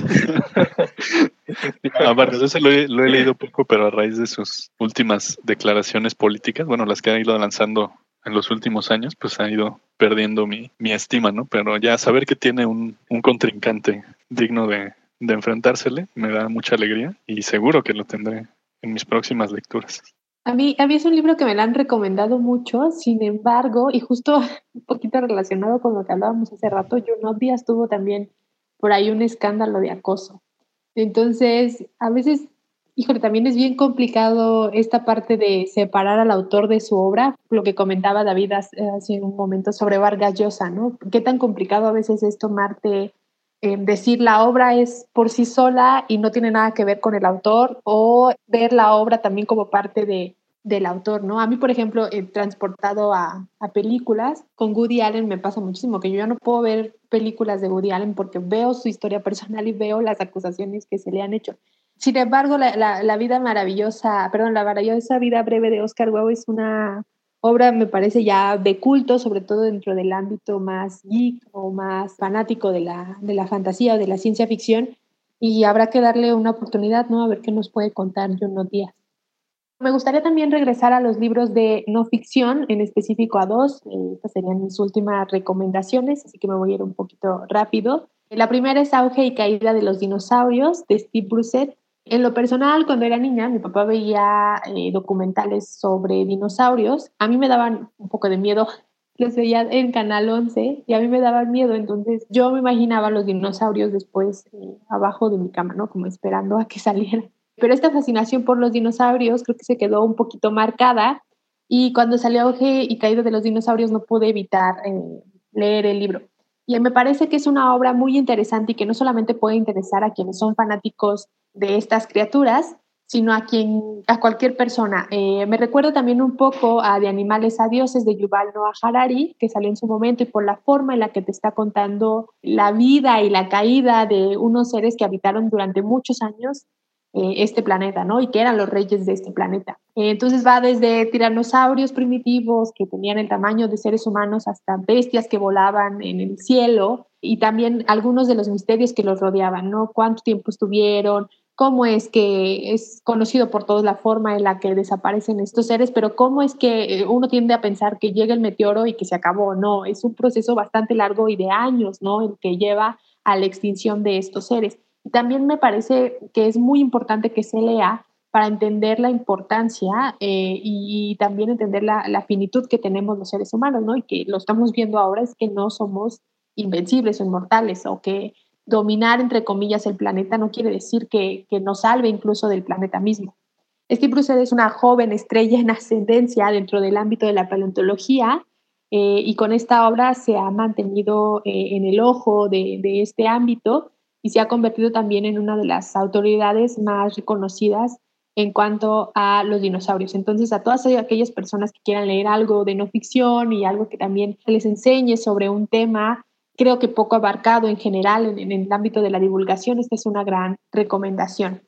C: A Vargas Llosa lo he, lo he leído poco, pero a raíz de sus últimas declaraciones políticas, bueno, las que ha ido lanzando en los últimos años, pues ha ido perdiendo mi, mi estima, ¿no? Pero ya saber que tiene un, un contrincante digno de, de enfrentársele me da mucha alegría y seguro que lo tendré en mis próximas lecturas.
E: A mí, a mí es un libro que me lo han recomendado mucho, sin embargo, y justo un poquito relacionado con lo que hablábamos hace rato, Junot Díaz tuvo también por ahí un escándalo de acoso. Entonces, a veces, híjole, también es bien complicado esta parte de separar al autor de su obra, lo que comentaba David hace, hace un momento sobre Vargas Llosa, ¿no? Qué tan complicado a veces es tomarte, eh, decir la obra es por sí sola y no tiene nada que ver con el autor, o ver la obra también como parte de, del autor, ¿no? A mí, por ejemplo, he transportado a, a películas, con Woody Allen me pasa muchísimo, que yo ya no puedo ver películas de Woody Allen porque veo su historia personal y veo las acusaciones que se le han hecho. Sin embargo, la, la, la vida maravillosa, perdón, la maravillosa vida breve de Oscar Wilde es una obra, me parece, ya de culto, sobre todo dentro del ámbito más geek o más fanático de la, de la fantasía o de la ciencia ficción, y habrá que darle una oportunidad, ¿no? A ver qué nos puede contar Junot Díaz. Me gustaría también regresar a los libros de no ficción, en específico a dos. Estas serían mis últimas recomendaciones, así que me voy a ir un poquito rápido. La primera es Auge y Caída de los Dinosaurios, de Steve Brucett. En lo personal, cuando era niña, mi papá veía eh, documentales sobre dinosaurios. A mí me daban un poco de miedo. Los veía en Canal once y a mí me daban miedo. Entonces yo me imaginaba los dinosaurios después eh, abajo de mi cama, ¿no? Como esperando a que salieran. Pero esta fascinación por los dinosaurios creo que se quedó un poquito marcada, y cuando salió Auge y Caída de los Dinosaurios no pude evitar eh, leer el libro. Y me parece que es una obra muy interesante y que no solamente puede interesar a quienes son fanáticos de estas criaturas, sino a, quien, a cualquier persona. Eh, me recuerda también un poco a De Animales a Dioses, de Yuval Noah Harari, que salió en su momento, y por la forma en la que te está contando la vida y la caída de unos seres que habitaron durante muchos años Eh, este planeta, ¿no? Y que eran los reyes de este planeta. Eh, entonces va desde tiranosaurios primitivos que tenían el tamaño de seres humanos hasta bestias que volaban en el cielo, y también algunos de los misterios que los rodeaban, ¿no? ¿Cuánto tiempo estuvieron? ¿Cómo es que es conocido por todos la forma en la que desaparecen estos seres? Pero ¿cómo es que uno tiende a pensar que llega el meteoro y que se acabó? No, es un proceso bastante largo y de años, ¿no? El que lleva a la extinción de estos seres. También me parece que es muy importante que se lea para entender la importancia eh, y, y también entender la, la finitud que tenemos los seres humanos, ¿no? Y que lo estamos viendo ahora, es que no somos invencibles o inmortales, o que dominar, entre comillas, el planeta no quiere decir que, que nos salve incluso del planeta mismo. Steve Brucett es una joven estrella en ascendencia dentro del ámbito de la paleontología, eh, y con esta obra se ha mantenido eh, en el ojo de, de este ámbito, y se ha convertido también en una de las autoridades más reconocidas en cuanto a los dinosaurios. Entonces, a todas aquellas personas que quieran leer algo de no ficción y algo que también les enseñe sobre un tema, creo que poco abarcado en general en, en el ámbito de la divulgación, esta es una gran recomendación.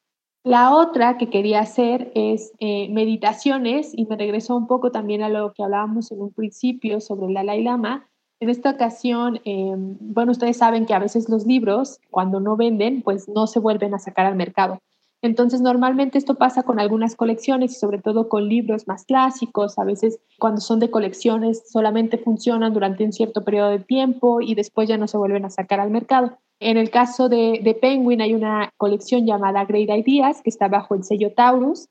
E: La otra que quería hacer es eh, meditaciones, y me regreso un poco también a lo que hablábamos en un principio sobre el Dalai Lama. En esta ocasión, eh, bueno, ustedes saben que a veces los libros, cuando no venden, pues no se vuelven a sacar al mercado. Entonces, normalmente esto pasa con algunas colecciones y sobre todo con libros más clásicos. A veces, cuando son de colecciones, solamente funcionan durante un cierto periodo de tiempo y después ya no se vuelven a sacar al mercado. En el caso de, de Penguin hay una colección llamada Great Ideas, que está bajo el sello Taurus,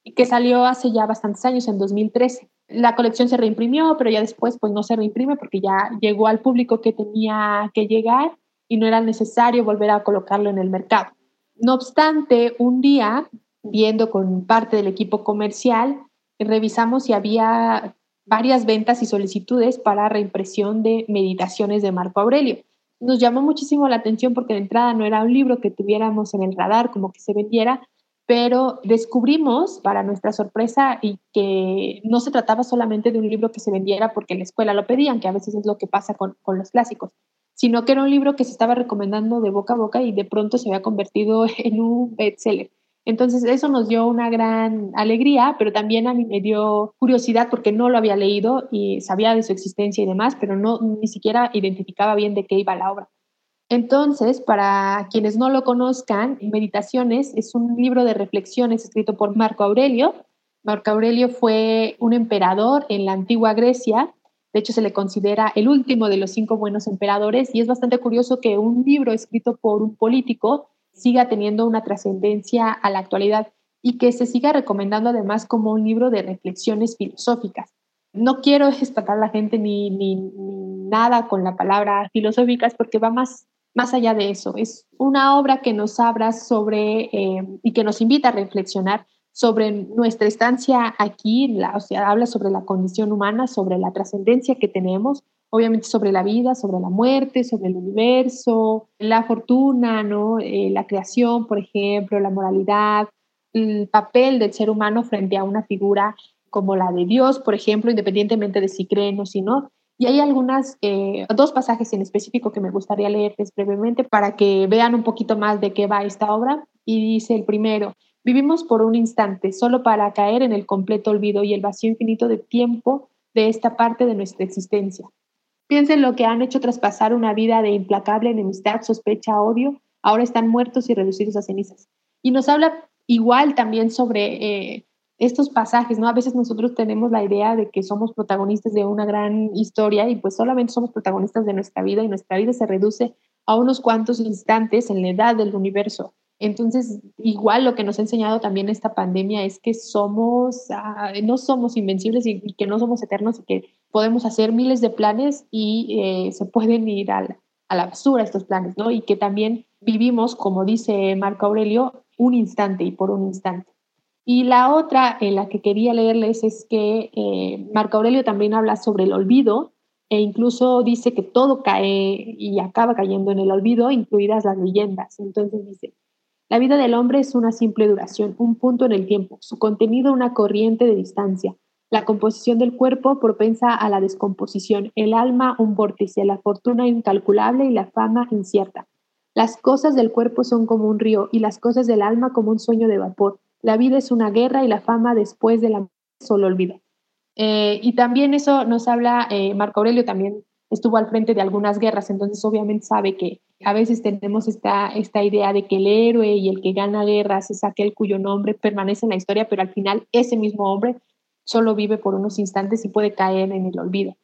E: que salió hace ya bastantes años, en dos mil trece. La colección se reimprimió, pero ya después pues no se reimprime porque ya llegó al público que tenía que llegar y no era necesario volver a colocarlo en el mercado. No obstante, un día, viendo con parte del equipo comercial, revisamos si había varias ventas y solicitudes para reimpresión de Meditaciones de Marco Aurelio. Nos llamó muchísimo la atención porque de entrada no era un libro que tuviéramos en el radar como que se vendiera, pero descubrimos, para nuestra sorpresa, y que no se trataba solamente de un libro que se vendiera porque en la escuela lo pedían, que a veces es lo que pasa con, con los clásicos, sino que era un libro que se estaba recomendando de boca a boca y de pronto se había convertido en un bestseller. Entonces eso nos dio una gran alegría, pero también a mí me dio curiosidad porque no lo había leído y sabía de su existencia y demás, pero no ni siquiera identificaba bien de qué iba la obra. Entonces, para quienes no lo conozcan, Meditaciones es un libro de reflexiones escrito por Marco Aurelio. Marco Aurelio fue un emperador en la antigua Grecia. De hecho, se le considera el último de los cinco buenos emperadores y es bastante curioso que un libro escrito por un político siga teniendo una trascendencia a la actualidad y que se siga recomendando además como un libro de reflexiones filosóficas. No quiero espantar a la gente ni, ni, ni nada con la palabra filosóficas porque va más, más allá de eso. Es una obra que nos habla sobre eh, y que nos invita a reflexionar sobre nuestra estancia aquí, la, o sea, habla sobre la condición humana, sobre la trascendencia que tenemos, obviamente sobre la vida, sobre la muerte, sobre el universo, la fortuna, ¿no? Eh, la creación, por ejemplo, la moralidad, el papel del ser humano frente a una figura como la de Dios, por ejemplo, independientemente de si creen o si no. Y hay algunas, eh, dos pasajes en específico que me gustaría leerles brevemente para que vean un poquito más de qué va esta obra. Y dice el primero: vivimos por un instante, solo para caer en el completo olvido y el vacío infinito de tiempo de esta parte de nuestra existencia. Piensen lo que han hecho traspasar una vida de implacable enemistad, sospecha, odio. Ahora están muertos y reducidos a cenizas. Y nos habla igual también sobre eh, estos pasajes, ¿no? A veces nosotros tenemos la idea de que somos protagonistas de una gran historia y pues solamente somos protagonistas de nuestra vida y nuestra vida se reduce a unos cuantos instantes en la edad del universo. Entonces, igual lo que nos ha enseñado también esta pandemia es que somos, uh, no somos invencibles y, y que no somos eternos y que podemos hacer miles de planes y eh, se pueden ir a la, a la basura estos planes, ¿no? Y que también vivimos, como dice Marco Aurelio, un instante y por un instante. Y la otra, en la que quería leerles, es que eh, Marco Aurelio también habla sobre el olvido e incluso dice que todo cae y acaba cayendo en el olvido, incluidas las leyendas. Entonces dice: la vida del hombre es una simple duración, un punto en el tiempo, su contenido una corriente de distancia, la composición del cuerpo propensa a la descomposición, el alma un vórtice, la fortuna incalculable y la fama incierta. Las cosas del cuerpo son como un río y las cosas del alma como un sueño de vapor. La vida es una guerra y la fama después de la muerte solo olvida. Eh, y también eso nos habla, eh, Marco Aurelio también estuvo al frente de algunas guerras, entonces obviamente sabe que a veces tenemos esta, esta idea de que el héroe y el que gana guerras es aquel cuyo nombre permanece en la historia, pero al final ese mismo hombre solo vive por unos instantes y puede caer en el olvido.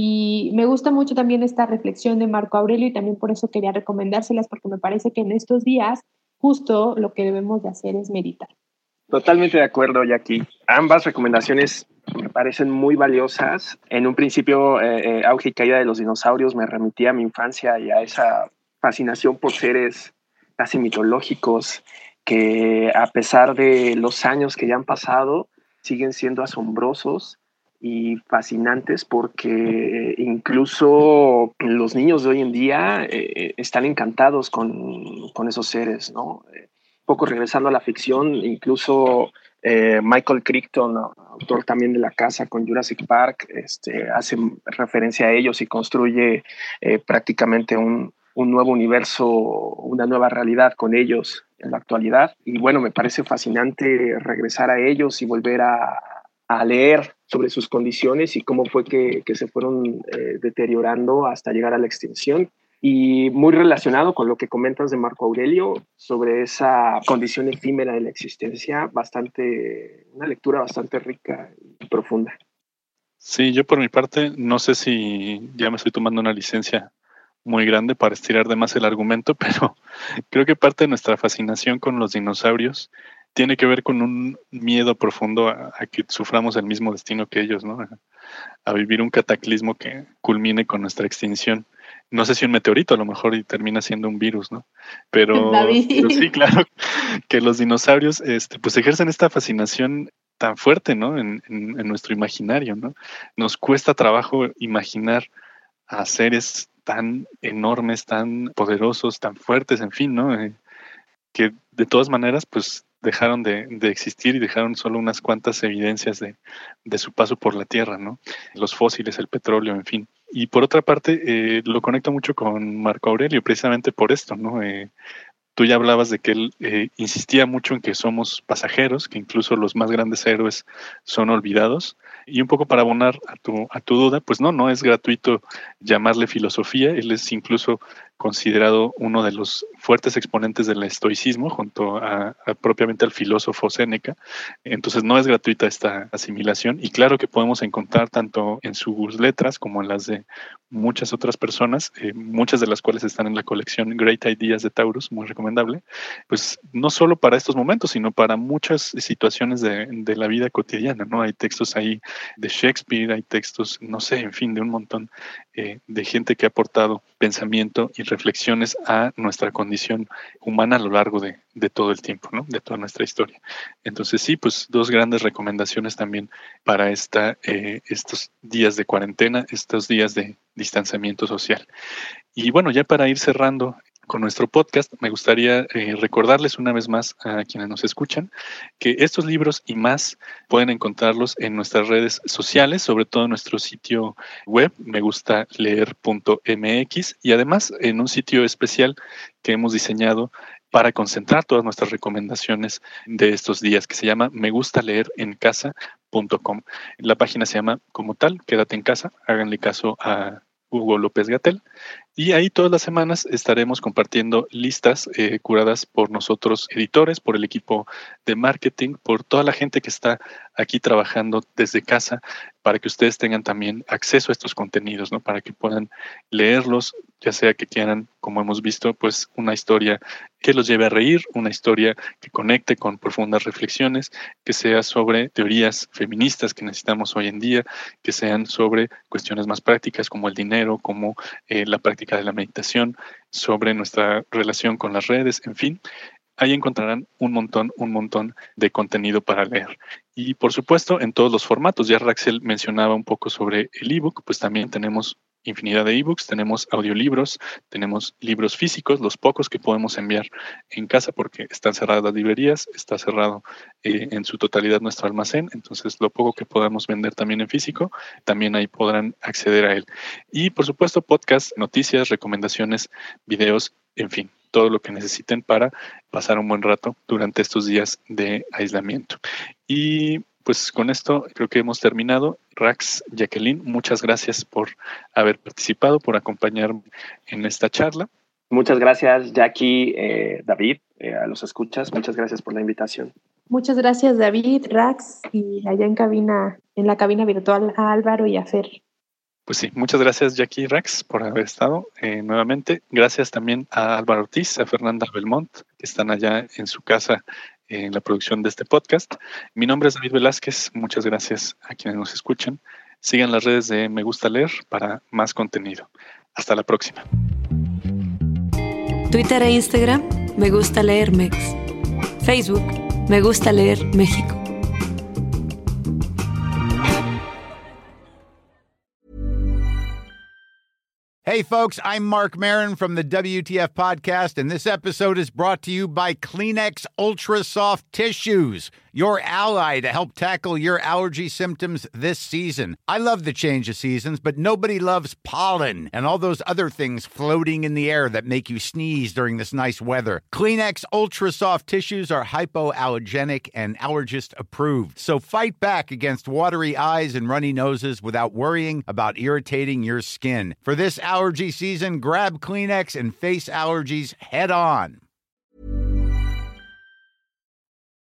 E: Y me gusta mucho también esta reflexión de Marco Aurelio y también por eso quería recomendárselas, porque me parece que en estos días justo lo que debemos de hacer es meditar.
D: Totalmente de acuerdo, Jackie. Ambas recomendaciones me parecen muy valiosas. En un principio, eh, eh, Auge y Caída de los Dinosaurios me remitía a mi infancia y a esa fascinación por seres casi mitológicos que, a pesar de los años que ya han pasado, siguen siendo asombrosos y fascinantes porque incluso los niños de hoy en día eh, están encantados con, con esos seres, ¿no? Eh, poco regresando a la ficción, incluso eh, Michael Crichton, autor también de La Casa con Jurassic Park, este, hace referencia a ellos y construye eh, prácticamente un, un nuevo universo, una nueva realidad con ellos en la actualidad. Y bueno, me parece fascinante regresar a ellos y volver a, a leer sobre sus condiciones y cómo fue que, que se fueron eh, deteriorando hasta llegar a la extinción. Y muy relacionado con lo que comentas de Marco Aurelio sobre esa condición efímera de la existencia, bastante, una lectura bastante rica y profunda.
C: Sí, yo por mi parte no sé si ya me estoy tomando una licencia muy grande para estirar de más el argumento, pero creo que parte de nuestra fascinación con los dinosaurios tiene que ver con un miedo profundo a, a que suframos el mismo destino que ellos, ¿no? A, a vivir un cataclismo que culmine con nuestra extinción. No sé si un meteorito a lo mejor y termina siendo un virus, ¿no? Pero, pero sí, claro, que los dinosaurios este, pues ejercen esta fascinación tan fuerte, ¿no? En, en, en nuestro imaginario, ¿no? Nos cuesta trabajo imaginar a seres tan enormes, tan poderosos, tan fuertes, en fin, ¿no? Eh, que de todas maneras, pues dejaron de, de existir y dejaron solo unas cuantas evidencias de, de su paso por la Tierra, ¿no? Los fósiles, el petróleo, en fin. Y por otra parte, eh, lo conecto mucho con Marco Aurelio, precisamente por esto, ¿no? Eh, Tú ya hablabas de que él eh, insistía mucho en que somos pasajeros, que incluso los más grandes héroes son olvidados. Y un poco para abonar a tu, a tu duda, pues no, no es gratuito llamarle filosofía. Él es incluso considerado uno de los fuertes exponentes del estoicismo, junto a, a propiamente al filósofo Séneca. Entonces no es gratuita esta asimilación. Y claro que podemos encontrar tanto en sus letras como en las de muchas otras personas, eh, muchas de las cuales están en la colección Great Ideas de Taurus, muy recomendable, pues no solo para estos momentos, sino para muchas situaciones de, de la vida cotidiana, ¿no? Hay textos ahí de Shakespeare, hay textos, no sé, en fin, de un montón eh, de gente que ha aportado pensamiento y reflexiones a nuestra condición humana a lo largo de, de todo el tiempo, ¿no? De toda nuestra historia. Entonces sí, pues dos grandes recomendaciones también para esta, eh, estos días de cuarentena, estos días de distanciamiento social. Y bueno, ya para ir cerrando con nuestro podcast, me gustaría eh, recordarles una vez más a quienes nos escuchan que estos libros y más pueden encontrarlos en nuestras redes sociales, sobre todo en nuestro sitio web, me gusta leer punto m x, y además en un sitio especial que hemos diseñado para concentrar todas nuestras recomendaciones de estos días, que se llama me gusta leer en casa punto com. La página se llama como tal, Quédate en casa, háganle caso a Hugo López-Gatell, y ahí todas las semanas estaremos compartiendo listas eh, curadas por nosotros editores, por el equipo de marketing, por toda la gente que está aquí trabajando desde casa, para que ustedes tengan también acceso a estos contenidos, ¿no? Para que puedan leerlos, ya sea que quieran, como hemos visto, pues una historia que los lleve a reír, una historia que conecte con profundas reflexiones, que sea sobre teorías feministas que necesitamos hoy en día, que sean sobre cuestiones más prácticas como el dinero, como eh, la práctica de la meditación, sobre nuestra relación con las redes, en fin. Ahí encontrarán un montón, un montón de contenido para leer. Y por supuesto, en todos los formatos. Ya Raxel mencionaba un poco sobre el ebook, pues también tenemos infinidad de ebooks, tenemos audiolibros, tenemos libros físicos, los pocos que podemos enviar en casa porque están cerradas las librerías, está cerrado eh, en su totalidad nuestro almacén, entonces lo poco que podamos vender también en físico, también ahí podrán acceder a él. Y por supuesto, podcast, noticias, recomendaciones, videos, en fin, todo lo que necesiten para pasar un buen rato durante estos días de aislamiento. Y pues con esto creo que hemos terminado. Rax, Jacqueline, muchas gracias por haber participado, por acompañarme en esta charla.
D: Muchas gracias, Jackie, eh, David, eh, a los escuchas. Muchas gracias por la invitación.
E: Muchas gracias, David, Rax, y allá en cabina, en la cabina virtual, a Álvaro y a Fer.
C: Pues sí, muchas gracias, Jackie y Rax, por haber estado eh, nuevamente. Gracias también a Álvaro Ortiz, a Fernanda Belmont, que están allá en su casa en la producción de este podcast. Mi nombre es David Velázquez. Muchas gracias a quienes nos escuchan. Sigan las redes de Me Gusta Leer para más contenido. Hasta la próxima.
B: Twitter e Instagram, Me Gusta Leer Mex. Facebook, Me Gusta Leer México.
F: Hey, folks, I'm Mark Maron from the W T F Podcast, and this episode is brought to you by Kleenex Ultra Soft Tissues, your ally to help tackle your allergy symptoms this season. I love the change of seasons, but nobody loves pollen and all those other things floating in the air that make you sneeze during this nice weather. Kleenex Ultra Soft Tissues are hypoallergenic and allergist approved, so fight back against watery eyes and runny noses without worrying about irritating your skin. For this allergy season, grab Kleenex and face allergies head on.